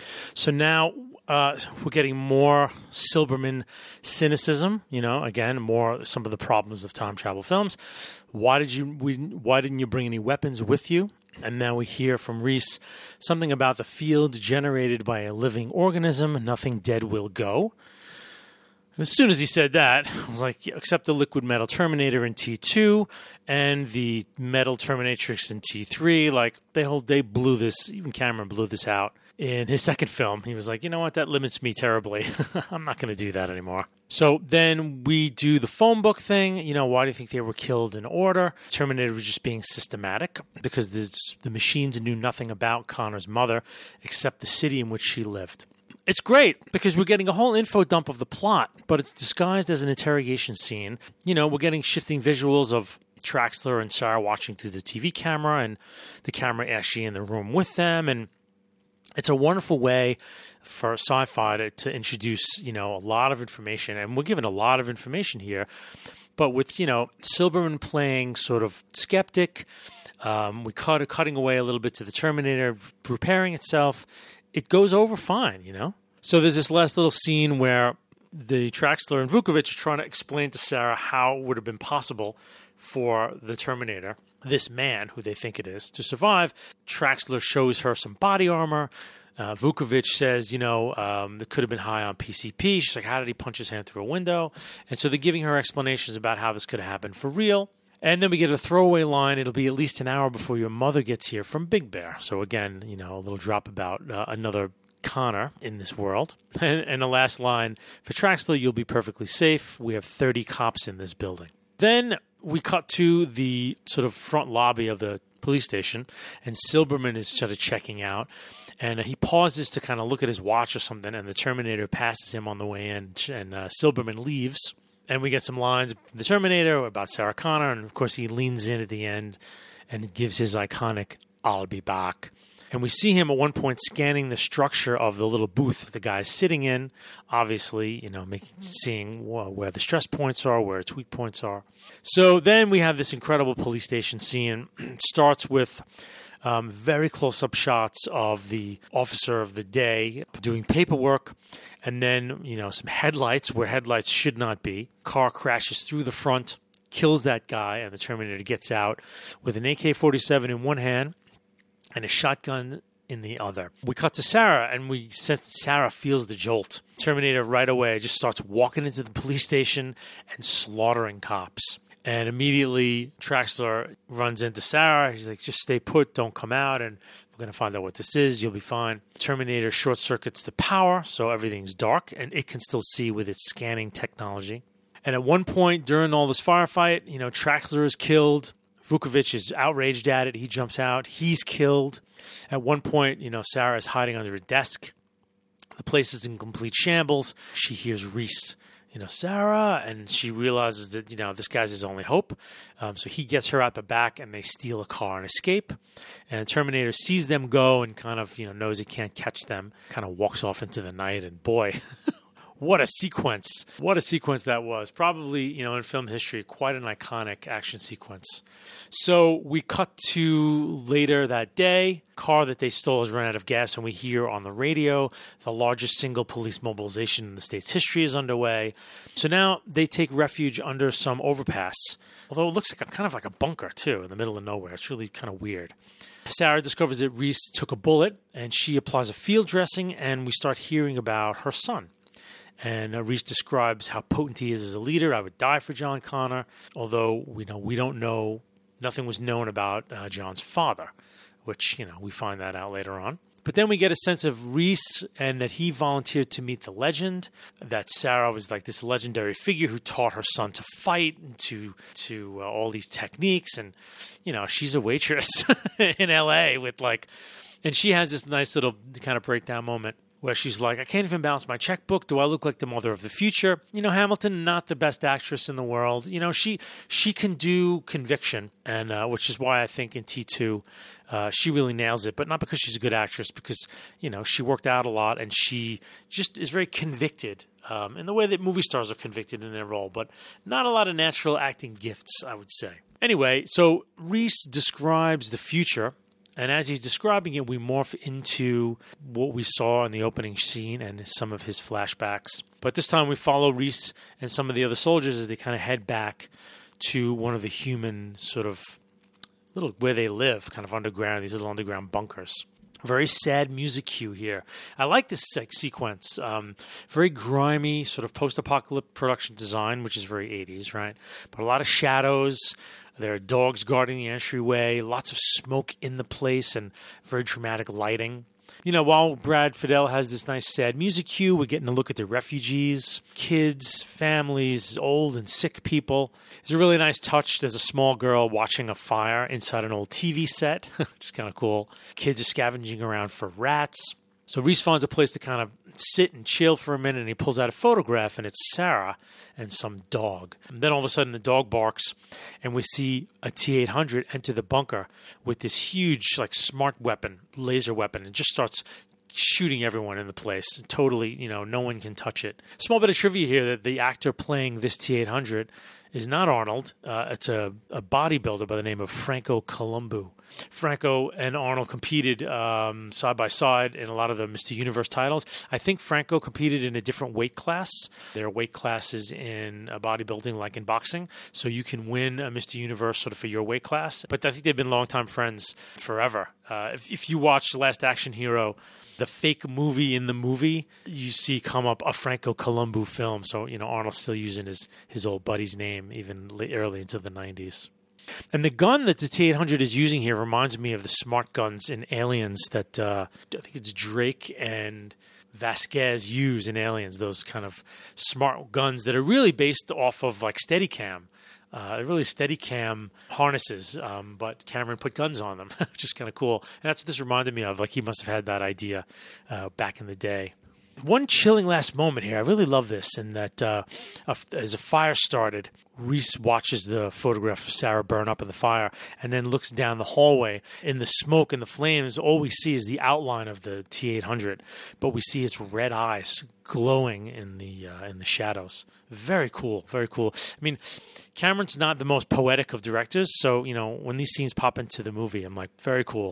So now uh, we're getting more Silberman cynicism, you know, again, more some of the problems of time travel films. Why did you, we, why didn't you bring any weapons with you? And now we hear from Reese something about the field generated by a living organism. Nothing dead will go. And as soon as he said that, I was like, except the liquid metal Terminator in T two and the metal Terminatrix in T three. Like, they hold, they blew this, even Cameron blew this out in his second film. He was like, you know what, that limits me terribly. I'm not going to do that anymore. So then we do the phone book thing. You know, why do you think they were killed in order? Terminator was just being systematic because the machines knew nothing about Connor's mother except the city in which she lived. It's great because we're getting a whole info dump of the plot, but it's disguised as an interrogation scene. You know, we're getting shifting visuals of Traxler and Sarah watching through the T V camera and the camera actually in the room with them. And it's a wonderful way for sci-fi to, to introduce, you know, a lot of information. And we're given a lot of information here. But with, you know, Silberman playing sort of skeptic, um, we cut cutting away a little bit to the Terminator repairing itself. It goes over fine, you know? So there's this last little scene where the Traxler and Vukovich are trying to explain to Sarah how it would have been possible for the Terminator, this man who they think it is, to survive. Traxler shows her some body armor. Uh, Vukovich says, you know, um, it could have been high on P C P. She's like, how did he punch his hand through a window? And so they're giving her explanations about how this could have happened for real. And then we get a throwaway line, it'll be at least an hour before your mother gets here, from Big Bear. So again, you know, a little drop about uh, another Connor in this world. And, and the last line, for Traxler, you'll be perfectly safe. We have thirty cops in this building. Then we cut to the sort of front lobby of the police station, and Silberman is sort of checking out. And he pauses to kind of look at his watch or something, and the Terminator passes him on the way in, and uh, Silberman leaves. And we get some lines from the Terminator about Sarah Connor, and of course he leans in at the end and gives his iconic, I'll be back. And we see him at one point scanning the structure of the little booth the guy's sitting in, obviously, you know, making, seeing where the stress points are, where its weak points are. So then we have this incredible police station scene. It starts with um, very close-up shots of the officer of the day doing paperwork, and then, you know, some headlights where headlights should not be. Car crashes through the front, kills that guy, and the Terminator gets out with an A K forty-seven in one hand and a shotgun in the other. We cut to Sarah, and we sense that Sarah feels the jolt. Terminator right away just starts walking into the police station and slaughtering cops. And immediately, Traxler runs into Sarah. He's like, just stay put, don't come out, and we're going to find out what this is. You'll be fine. Terminator short-circuits the power, so everything's dark, and it can still see with its scanning technology. And at one point during all this firefight, you know, Traxler is killed. Vukovich is outraged at it. He jumps out. He's killed. At one point, you know, Sarah is hiding under a desk. The place is in complete shambles. She hears Reese, you know, Sarah, and she realizes that, you know, this guy's his only hope. Um, so he gets her out the back, and they steal a car and escape. And Terminator sees them go and kind of, you know, knows he can't catch them, kind of walks off into the night, and boy... What a sequence. What a sequence that was. Probably, you know, in film history, quite an iconic action sequence. So we cut to later that day. Car that they stole has run out of gas, and we hear on the radio the largest single police mobilization in the state's history is underway. So now they take refuge under some overpass, although it looks like a, kind of like a bunker, too, in the middle of nowhere. It's really kind of weird. Sarah discovers that Reese took a bullet, and she applies a field dressing, and we start hearing about her son. And uh, Reese describes how potent he is as a leader. I would die for John Connor, although we know we don't know, nothing was known about uh, John's father, which, you know, we find that out later on. But then we get a sense of Reese and that he volunteered to meet the legend, that Sarah was like this legendary figure who taught her son to fight and to, to uh, all these techniques. And, you know, she's a waitress in L A with like, and she has this nice little kind of breakdown moment where she's like, I can't even balance my checkbook. Do I look like the mother of the future? You know, Hamilton, not the best actress in the world. You know, she she can do conviction, and uh, which is why I think in T two uh, she really nails it. But not because she's a good actress, because, you know, she worked out a lot, and she just is very convicted um, in the way that movie stars are convicted in their role. But not a lot of natural acting gifts, I would say. Anyway, so Reese describes the future. And as he's describing it, we morph into what we saw in the opening scene and some of his flashbacks. But this time we follow Reese and some of the other soldiers as they kind of head back to one of the human sort of little, where they live, kind of underground, these little underground bunkers. Very sad music cue here. I like this like, sequence. Um, very grimy, sort of post-apocalyptic production design, which is very eighties, right? But a lot of shadows. There are dogs guarding the entryway, lots of smoke in the place, and very dramatic lighting. You know, while Brad Fiedel has this nice sad music cue, we're getting a look at the refugees, kids, families, old and sick people. It's a really nice touch. There's a small girl watching a fire inside an old T V set, which is kind of cool. Kids are scavenging around for rats. So Reese finds a place to kind of sit and chill for a minute, and he pulls out a photograph, and it's Sarah and some dog. And then all of a sudden the dog barks, and we see a T eight hundred enter the bunker with this huge, like, smart weapon, laser weapon, and just starts shooting everyone in the place. Totally, you know, no one can touch it. Small bit of trivia here that the actor playing this T eight hundred is not Arnold. Uh, it's a, a bodybuilder by the name of Franco Columbu. Franco and Arnold competed um, side by side in a lot of the Mister Universe titles. I think Franco competed in a different weight class. There are weight classes in uh, bodybuilding like in boxing, so you can win a Mister Universe sort of for your weight class. But I think they've been longtime friends forever. Uh, if, if you watch The Last Action Hero, the fake movie in the movie, you see come up a Franco Columbu film. So, you know, Arnold's still using his, his old buddy's name even late, early into the nineties. And the gun that the T eight hundred is using here reminds me of the smart guns in Aliens that uh, I think it's Drake and Vasquez use in Aliens, those kind of smart guns that are really based off of like Steadicam. Uh, really Steadicam harnesses, um, but Cameron put guns on them, which is kind of cool. And that's what this reminded me of. Like he must have had that idea uh, back in the day. One chilling last moment here. I really love this, in that uh, as a fire started, Reese watches the photograph of Sarah burn up in the fire and then looks down the hallway. In the smoke and the flames, all we see is the outline of the T eight hundred, but we see its red eyes glowing in the uh, in the shadows. Very cool, very cool. I mean, Cameron's not the most poetic of directors, so, you know, when these scenes pop into the movie, I'm like, very cool.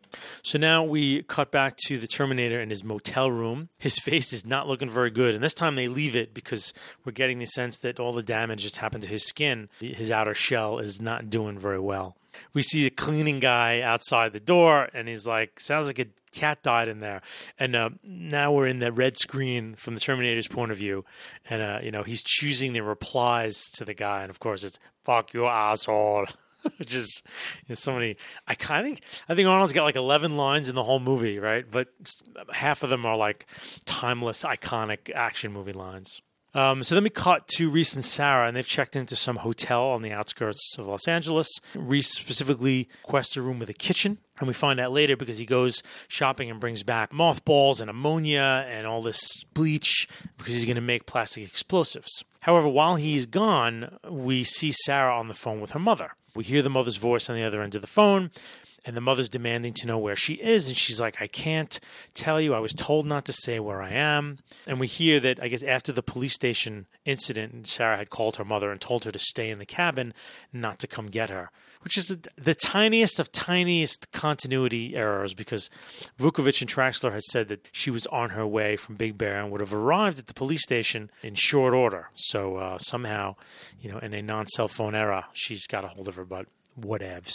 So now we cut back to the Terminator in his motel room. His face is not looking very good, and this time they leave it because we're getting the sense that all the damage that's happened to his skin, his outer shell, is not doing very well. We see a cleaning guy outside the door, and he's like, sounds like a cat died in there. And uh, now we're in the red screen from the Terminator's point of view, and uh, you know, he's choosing the replies to the guy, and of course it's, fuck you, asshole. Which is, you know, so many. I kind of, I think Arnold's got like eleven lines in the whole movie, right? But half of them are like timeless, iconic action movie lines. Um, so then we cut to Reese and Sarah, and they've checked into some hotel on the outskirts of Los Angeles. Reese specifically requests a room with a kitchen, and we find out later because he goes shopping and brings back mothballs and ammonia and all this bleach because he's going to make plastic explosives. However, while he's gone, we see Sarah on the phone with her mother. We hear the mother's voice on the other end of the phone, and the mother's demanding to know where she is. And she's like, I can't tell you. I was told not to say where I am. And we hear that, I guess, after the police station incident, Sarah had called her mother and told her to stay in the cabin, not to come get her, which is the, the tiniest of tiniest continuity errors, because Vukovich and Traxler had said that she was on her way from Big Bear and would have arrived at the police station in short order. So uh, somehow, you know, in a non-cell phone era, she's got a hold of her, but whatevs.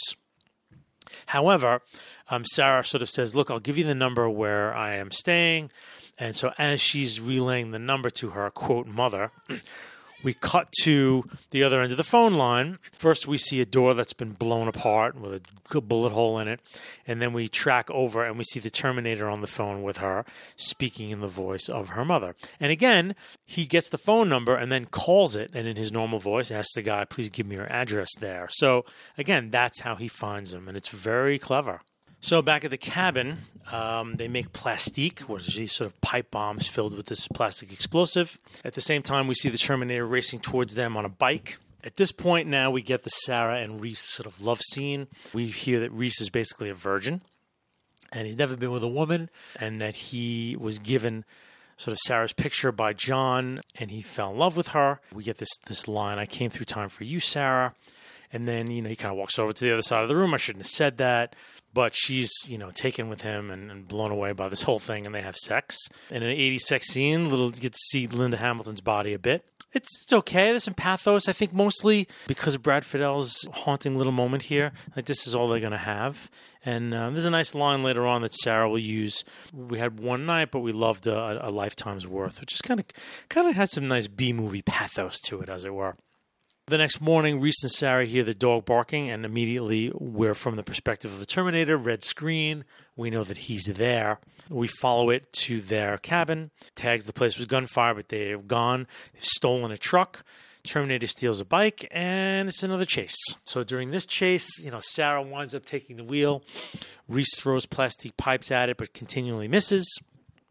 However, um, Sarah sort of says, look, I'll give you the number where I am staying. And so as she's relaying the number to her, quote, mother, we cut to the other end of the phone line. First, we see a door that's been blown apart with a good bullet hole in it. And then we track over and we see the Terminator on the phone with her, speaking in the voice of her mother. And again, he gets the phone number and then calls it, and in his normal voice asks the guy, please give me your address there. So again, that's how he finds him, and it's very clever. So back at the cabin, um, they make plastique, which is these sort of pipe bombs filled with this plastic explosive. At the same time, we see the Terminator racing towards them on a bike. At this point now, we get the Sarah and Reese sort of love scene. We hear that Reese is basically a virgin, and he's never been with a woman, and that he was given sort of Sarah's picture by John, and he fell in love with her. We get this this line, I came through time for you, Sarah. And then, you know, he kind of walks over to the other side of the room. I shouldn't have said that. But she's, you know, taken with him and, and blown away by this whole thing, and they have sex. In an eighties sex scene, little you get to see Linda Hamilton's body a bit. It's it's okay. There's some pathos, I think, mostly because of Brad Fiddel's haunting little moment here. Like, this is all they're going to have. And uh, there's a nice line later on that Sarah will use. We had one night, but we loved a, a lifetime's worth, which just kind of kind of had some nice B-movie pathos to it, as it were. The next morning, Reese and Sarah hear the dog barking, and immediately we're from the perspective of the Terminator, red screen. We know that he's there. We follow it to their cabin. Tags the place with gunfire, but they have gone. They've stolen a truck. Terminator steals a bike, and it's another chase. So during this chase, you know, Sarah winds up taking the wheel. Reese throws plastic pipes at it, but continually misses.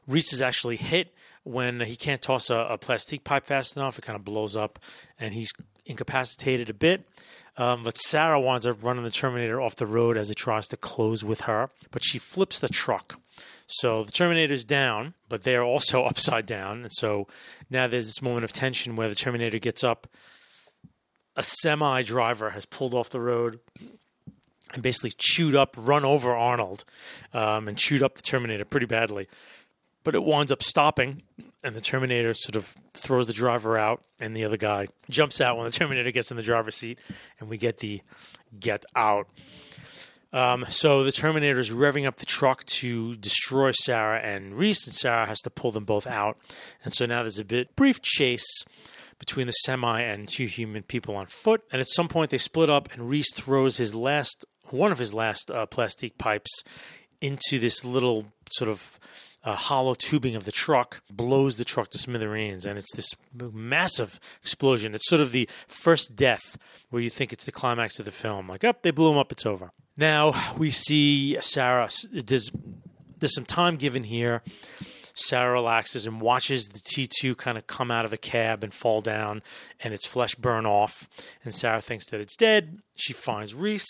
Reese is actually hit when he can't toss a, a plastic pipe fast enough. It kind of blows up, and he's incapacitated a bit. Um, but Sarah winds up running the Terminator off the road as it tries to close with her. But she flips the truck. So the Terminator's down, but they're also upside down. And so now there's this moment of tension where the Terminator gets up. A semi-driver has pulled off the road and basically chewed up, run over Arnold, um, and chewed up the Terminator pretty badly. But it winds up stopping, and the Terminator sort of throws the driver out, and the other guy jumps out when the Terminator gets in the driver's seat, and we get the get out. Um, so the Terminator is revving up the truck to destroy Sarah and Reese, and Sarah has to pull them both out. And so now there's a bit brief chase between the semi and two human people on foot. And at some point they split up, and Reese throws his last, one of his last uh, plastic pipes into this little sort of uh, hollow tubing of the truck, blows the truck to smithereens, and it's this massive explosion. It's sort of the first death where you think it's the climax of the film. Like, oh, they blew him up, it's over. Now we see Sarah, there's, there's some time given here. Sarah relaxes and watches the T two kind of come out of the cab and fall down, and its flesh burn off. And Sarah thinks that it's dead. She finds Reese.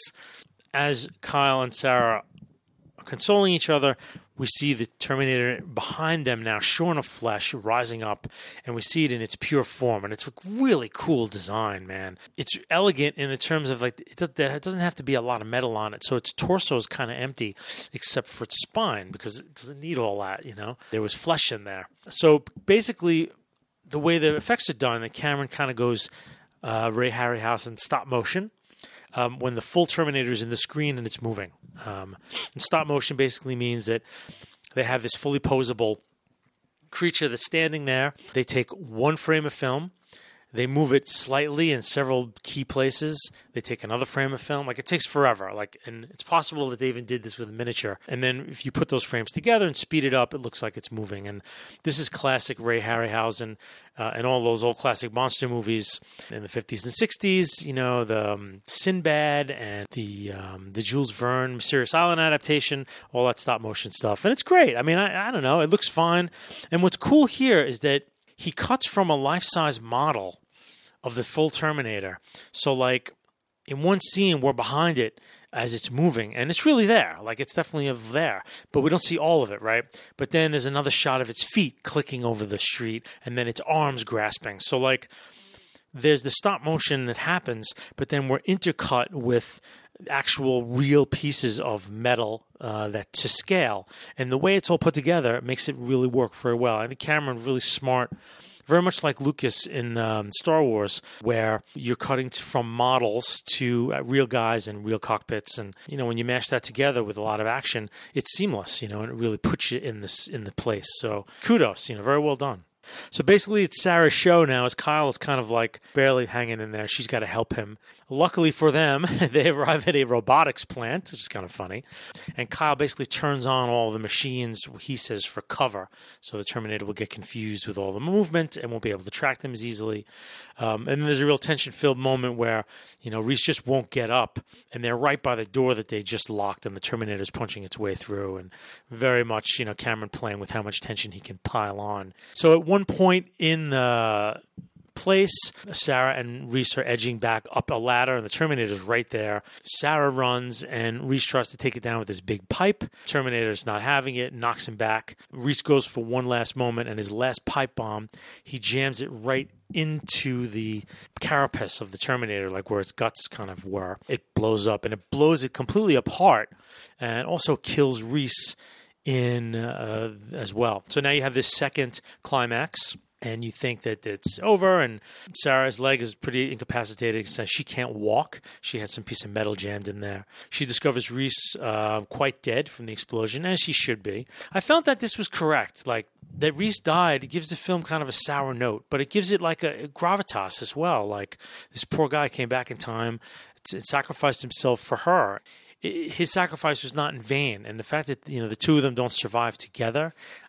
As Kyle and Sarah are consoling each other, we see the Terminator behind them now, shorn of flesh, rising up, and we see it in its pure form. And it's a really cool design, man. It's elegant in the terms of, like, it, does, it doesn't have to be a lot of metal on it. So its torso is kind of empty, except for its spine, because it doesn't need all that, you know? There was flesh in there. So basically, the way the effects are done, the Cameron kind of goes uh, Ray Harryhausen stop motion. Um, when the full Terminator is in the screen and it's moving. Um, and stop motion basically means that they have this fully posable creature that's standing there. They take one frame of film. They move it slightly in several key places. They take another frame of film. Like, it takes forever. Like, and it's possible that they even did this with a miniature. And then if you put those frames together and speed it up, it looks like it's moving. And this is classic Ray Harryhausen uh, and all those old classic monster movies in the fifties and sixties. You know, the um, Sinbad and the um, the Jules Verne Mysterious Island adaptation, all that stop motion stuff. And it's great. I mean, I, I don't know. It looks fine. And what's cool here is that he cuts from a life-size model of the full Terminator. So, like, in one scene, we're behind it as it's moving, and it's really there. Like, it's definitely there, but we don't see all of it, right? But then there's another shot of its feet clicking over the street, and then its arms grasping. So, like, there's the stop motion that happens, but then we're intercut with actual real pieces of metal uh, that to scale. And the way it's all put together, it makes it really work very well. I think Cameron really smart, very much like Lucas in um, Star Wars, where you're cutting from models to uh, real guys and real cockpits. And, you know, when you mash that together with a lot of action, it's seamless, you know, and it really puts you in this in the place. So kudos, you know, very well done. So basically it's Sarah's show now, as Kyle is kind of like barely hanging in there. She's got to help him. Luckily for them, they arrive at a robotics plant, which is kind of funny. And Kyle basically turns on all the machines, he says, for cover. So the Terminator will get confused with all the movement and won't be able to track them as easily. Um, and then there's a real tension-filled moment where, you know, Reese just won't get up. And they're right by the door that they just locked, and the Terminator's punching its way through. And very much, you know, Cameron playing with how much tension he can pile on. So at one point in the place, Sarah and Reese are edging back up a ladder, and the Terminator's right there. Sarah runs, and Reese tries to take it down with his big pipe. Terminator's not having it, knocks him back. Reese goes for one last moment, and his last pipe bomb, he jams it right into the carapace of the Terminator, like where its guts kind of were. It blows up, and it blows it completely apart, and also kills Reese in uh, as well. So now you have this second climax, and you think that it's over, and Sarah's leg is pretty incapacitated. So she can't walk. She had some piece of metal jammed in there. She discovers Reese uh, quite dead from the explosion, as she should be. I felt that this was correct. Like, that Reese died, it gives the film kind of a sour note, but it gives it like a, a gravitas as well. Like, this poor guy came back in time, t- sacrificed himself for her. His sacrifice was not in vain, and the fact that, you know, the two of them don't survive together,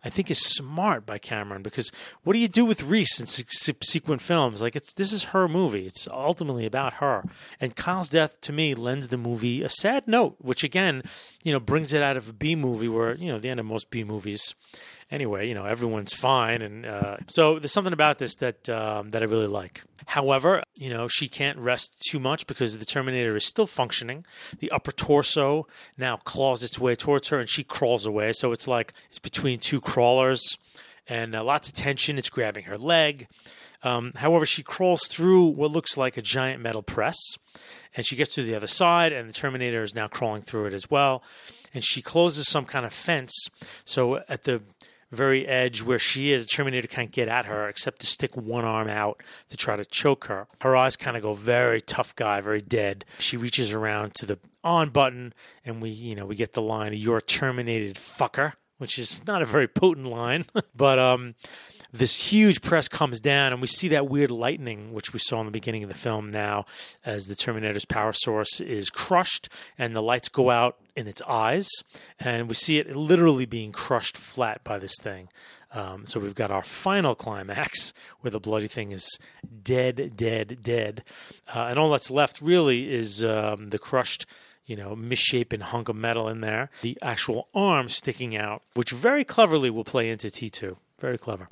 I think is smart by Cameron, because what do you do with Reese in subsequent films? Like, it's this is her movie. It's ultimately about her. And Kyle's death, to me, lends the movie a sad note, which, again, you know, brings it out of a B movie where, you know, the end of most B movies, anyway, you know, everyone's fine. And uh, so there's something about this that um, that I really like. However, you know, she can't rest too much because the Terminator is still functioning. The upper torso now claws its way towards her and she crawls away. So it's like it's between two crawlers and uh, lots of tension. It's grabbing her leg. Um, however, she crawls through what looks like a giant metal press and she gets to the other side and the Terminator is now crawling through it as well. And she closes some kind of fence. So at the very edge where she is, the Terminator can't get at her except to stick one arm out to try to choke her. Her eyes kind of go very tough guy, very dead. She reaches around to the on button and we, you know, we get the line, "You're terminated, fucker," which is not a very potent line. But um, this huge press comes down and we see that weird lightning, which we saw in the beginning of the film now, as the Terminator's power source is crushed and the lights go out in its eyes. And we see it literally being crushed flat by this thing. Um, so we've got our final climax where the bloody thing is dead, dead, dead. Uh, and all that's left really is um, the crushed, you know, misshapen hunk of metal in there. The actual arm sticking out, which very cleverly will play into T two. Very clever.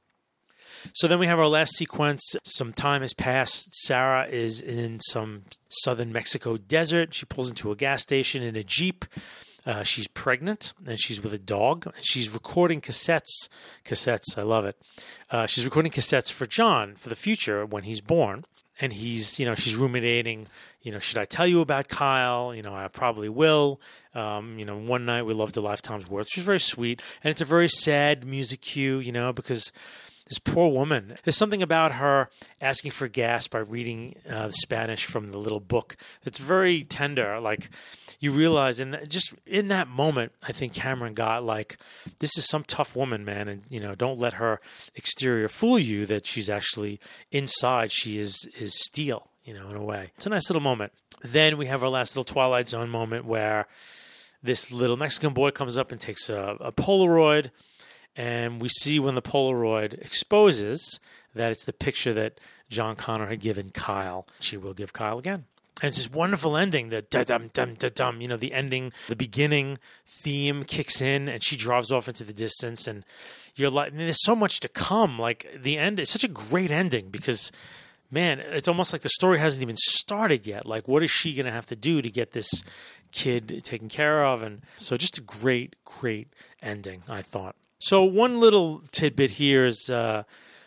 So then we have our last sequence. Some time has passed. Sarah is in some southern Mexico desert. She pulls into a gas station in a Jeep. Uh, she's pregnant, and she's with a dog. And she's recording cassettes. Cassettes, I love it. Uh, she's recording cassettes for John for the future when he's born. And he's, you know, she's ruminating, you know, should I tell you about Kyle? You know, I probably will. Um, you know, one night we loved a lifetime's worth. She's very sweet. And it's a very sad music cue, you know, because this poor woman, there's something about her asking for gas by reading uh, the Spanish from the little book that's very tender. Like, you realize, and just in that moment, I think Cameron got like, this is some tough woman, man, and you know, don't let her exterior fool you that she's actually inside. She is is steel, you know, in a way. It's a nice little moment. Then we have our last little Twilight Zone moment where this little Mexican boy comes up and takes a, a Polaroid. And we see when the Polaroid exposes that it's the picture that John Connor had given Kyle. She will give Kyle again. And it's this wonderful ending, the da-dum, dum, da-dum, you know, the ending, the beginning theme kicks in and she drives off into the distance. And you're like, and there's so much to come. Like, the end is such a great ending because, man, it's almost like the story hasn't even started yet. Like, what is she going to have to do to get this kid taken care of? And so just a great, great ending, I thought. So one little tidbit here is uh,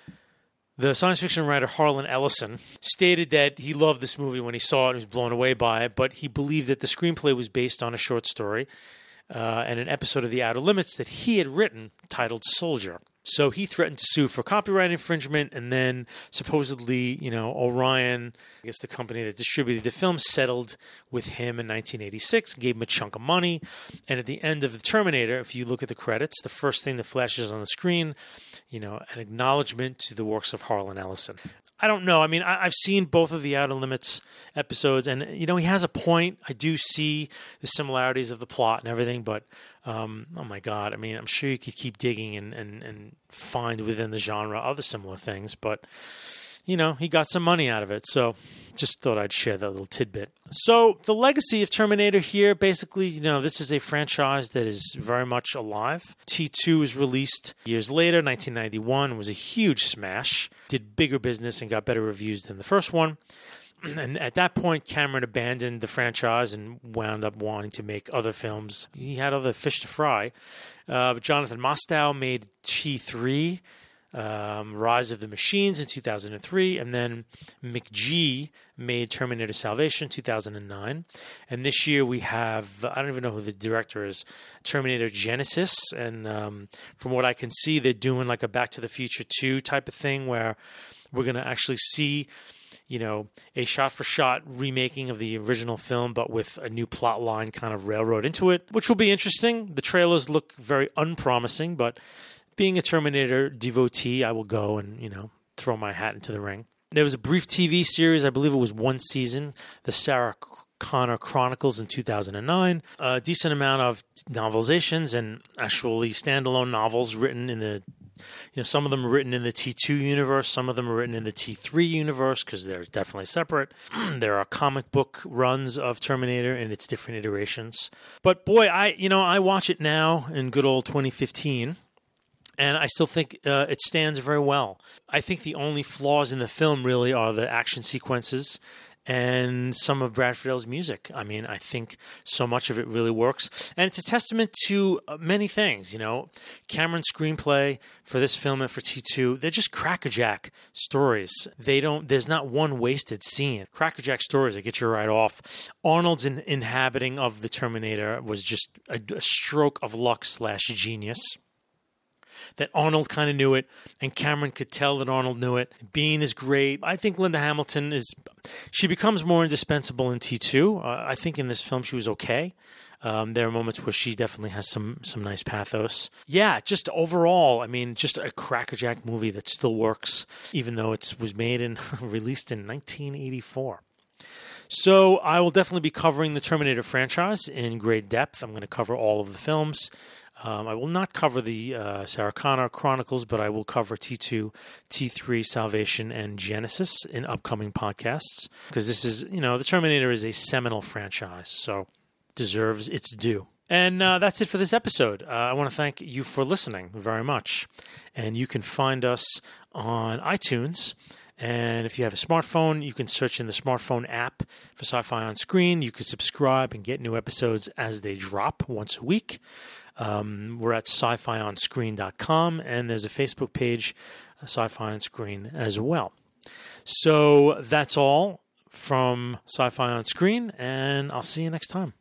the science fiction writer Harlan Ellison stated that he loved this movie when he saw it and was blown away by it, but he believed that the screenplay was based on a short story uh, and an episode of The Outer Limits that he had written titled Soldier. So he threatened to sue for copyright infringement, and then supposedly, you know, Orion, I guess the company that distributed the film, settled with him in nineteen eighty-six, gave him a chunk of money. And at the end of The Terminator, if you look at the credits, the first thing that flashes on the screen, you know, an acknowledgement to the works of Harlan Ellison. I don't know. I mean, I, I've seen both of the Outer Limits episodes, and, you know, he has a point. I do see the similarities of the plot and everything, but, um, oh my God, I mean, I'm sure you could keep digging and, and, and find within the genre other similar things, but, you know, he got some money out of it, so just thought I'd share that little tidbit. So the legacy of Terminator here, basically, you know, this is a franchise that is very much alive. T two was released years later, nineteen ninety-one, was a huge smash, did bigger business and got better reviews than the first one. And at that point, Cameron abandoned the franchise and wound up wanting to make other films. He had other fish to fry. Uh, but Jonathan Mostow made T three, Um, Rise of the Machines in two thousand three, and then McG made Terminator Salvation two thousand nine. And this year we have, I don't even know who the director is, Terminator Genisys. And um, from what I can see, they're doing like a Back to the Future two type of thing where we're going to actually see, you know, a shot-for-shot remaking of the original film, but with a new plot line kind of railroad into it, which will be interesting. The trailers look very unpromising, but being a Terminator devotee, I will go and, you know, throw my hat into the ring. There was a brief T V series, I believe it was one season, the Sarah Connor Chronicles in two thousand nine. A decent amount of novelizations and actually standalone novels written in the, you know, some of them are written in the T two universe, some of them are written in the T three universe because they're definitely separate. There are comic book runs of Terminator in its different iterations. But boy, I you know I watch it now in good old twenty fifteen. And I still think uh, it stands very well. I think the only flaws in the film really are the action sequences and some of Brad Field's music. I mean, I think so much of it really works. And it's a testament to many things, you know. Cameron's screenplay for this film and for T two, they're just crackerjack stories. They don't, there's not one wasted scene. Crackerjack stories that get you right off. Arnold's in, inhabiting of the Terminator was just a, a stroke of luck slash genius. That Arnold kind of knew it, and Cameron could tell that Arnold knew it. Bean is great. I think Linda Hamilton is, she becomes more indispensable in T two. Uh, I think in this film she was okay. Um, there are moments where she definitely has some some nice pathos. Yeah, just overall, I mean, just a crackerjack movie that still works, even though it was made and released in nineteen eighty-four. So I will definitely be covering the Terminator franchise in great depth. I'm going to cover all of the films. Um, I will not cover the uh, Sarah Connor Chronicles, but I will cover T two, T three, Salvation, and Genesis in upcoming podcasts. Because this is, you know, the Terminator is a seminal franchise, so deserves its due. And uh, that's it for this episode. Uh, I want to thank you for listening very much. And you can find us on iTunes. And if you have a smartphone, you can search in the smartphone app for Sci-Fi On Screen. You can subscribe and get new episodes as they drop once a week. Um, we're at sci fi on screen dot com, and there's a Facebook page, Sci-Fi On Screen, as well. So that's all from Sci-Fi On Screen, and I'll see you next time.